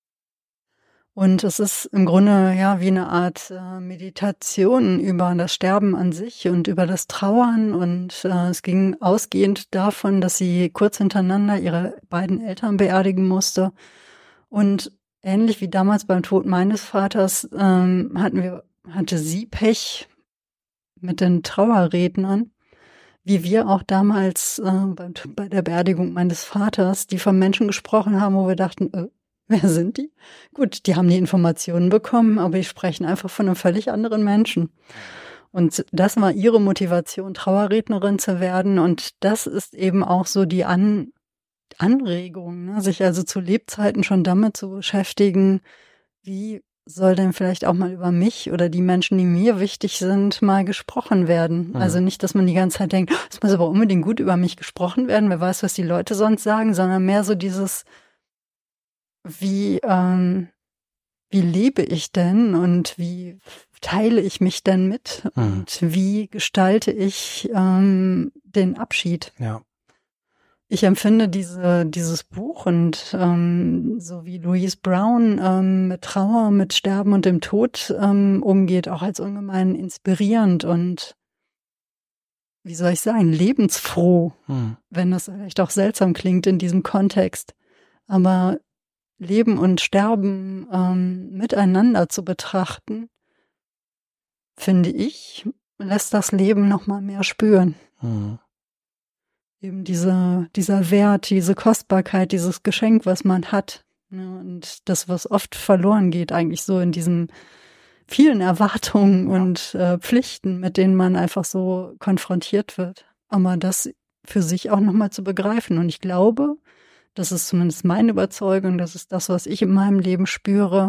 Und es ist im Grunde ja wie eine Art äh, Meditation über das Sterben an sich und über das Trauern. Und äh, es ging ausgehend davon, dass sie kurz hintereinander ihre beiden Eltern beerdigen musste. Und ähnlich wie damals beim Tod meines Vaters ähm, hatten wir, hatte sie Pech mit den Trauerrednern, wie wir auch damals äh, bei, bei der Beerdigung meines Vaters, die von Menschen gesprochen haben, wo wir dachten, äh, wer sind die? Gut, die haben die Informationen bekommen, aber die sprechen einfach von einem völlig anderen Menschen. Und das war ihre Motivation, Trauerrednerin zu werden. Und das ist eben auch so die An- Anregung, ne? Sich also zu Lebzeiten schon damit zu beschäftigen, wie soll denn vielleicht auch mal über mich oder die Menschen, die mir wichtig sind, mal gesprochen werden. Mhm. Also nicht, dass man die ganze Zeit denkt, es muss aber unbedingt gut über mich gesprochen werden, wer weiß, was die Leute sonst sagen, sondern mehr so dieses, wie, ähm, wie lebe ich denn und wie teile ich mich denn mit mhm. und wie gestalte ich ähm, den Abschied. Ja. Ich empfinde diese, dieses Buch und ähm, so wie Louise Brown ähm, mit Trauer, mit Sterben und dem Tod ähm, umgeht, auch als ungemein inspirierend und, wie soll ich sagen, lebensfroh, hm. wenn das vielleicht auch seltsam klingt in diesem Kontext. Aber Leben und Sterben ähm, miteinander zu betrachten, finde ich, lässt das Leben noch mal mehr spüren. Hm. Eben dieser, dieser Wert, diese Kostbarkeit, dieses Geschenk, was man hat. Ne? Und das, was oft verloren geht, eigentlich so in diesen vielen Erwartungen ja. und äh, Pflichten, mit denen man einfach so konfrontiert wird. Aber das für sich auch nochmal zu begreifen. Und ich glaube, das ist zumindest meine Überzeugung, das ist das, was ich in meinem Leben spüre.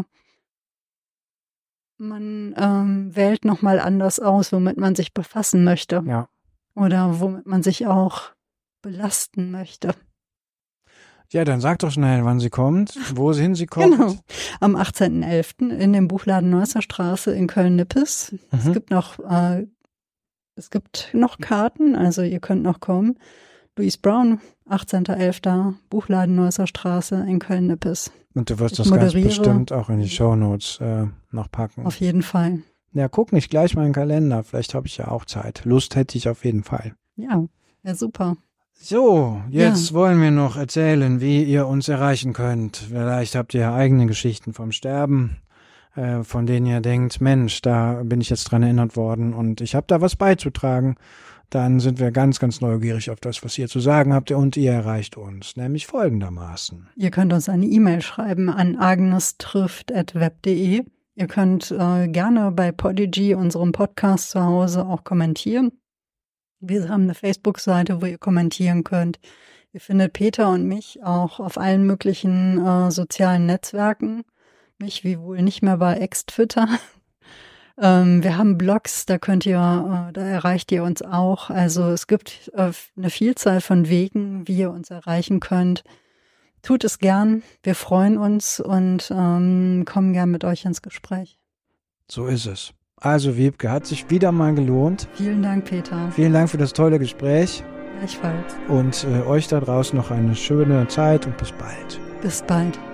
Man ähm, wählt nochmal anders aus, womit man sich befassen möchte. Ja. Oder womit man sich auch belasten möchte. Ja, dann sag doch schnell, wann sie kommt, wohin sie kommt. Genau, am achtzehnten elften in dem Buchladen Neusser Straße in Köln-Nippes. Mhm. Es gibt noch, äh, es gibt noch Karten, also ihr könnt noch kommen. Louise Brown, achtzehnten elften Buchladen Neusser Straße in Köln-Nippes. Und du wirst ich das moderiere. Ganz bestimmt auch in die Shownotes äh, noch packen. Auf jeden Fall. Ja, guck nicht gleich mal in den Kalender, vielleicht habe ich ja auch Zeit. Lust hätte ich auf jeden Fall. Ja, ja super. So, jetzt ja. wollen wir noch erzählen, wie ihr uns erreichen könnt. Vielleicht habt ihr eigene Geschichten vom Sterben, äh, von denen ihr denkt, Mensch, da bin ich jetzt dran erinnert worden und ich habe da was beizutragen. Dann sind wir ganz, ganz neugierig auf das, was ihr zu sagen habt und ihr erreicht uns, nämlich folgendermaßen. Ihr könnt uns eine E-Mail schreiben an agnestrifft at web punkt de. Ihr könnt äh, gerne bei Podigy, unserem Podcast zu Hause, auch kommentieren. Wir haben eine Facebook-Seite, wo ihr kommentieren könnt. Ihr findet Peter und mich auch auf allen möglichen äh, sozialen Netzwerken. Mich wie wohl nicht mehr bei Ex-Twitter. ähm, wir haben Blogs, da könnt ihr, äh, da erreicht ihr uns auch. Also es gibt äh, eine Vielzahl von Wegen, wie ihr uns erreichen könnt. Tut es gern, wir freuen uns und ähm, kommen gern mit euch ins Gespräch. So ist es. Also Wiebke, hat sich wieder mal gelohnt. Vielen Dank, Peter. Vielen Dank für das tolle Gespräch. Gleichfalls. Und äh, euch da draußen noch eine schöne Zeit und bis bald. Bis bald.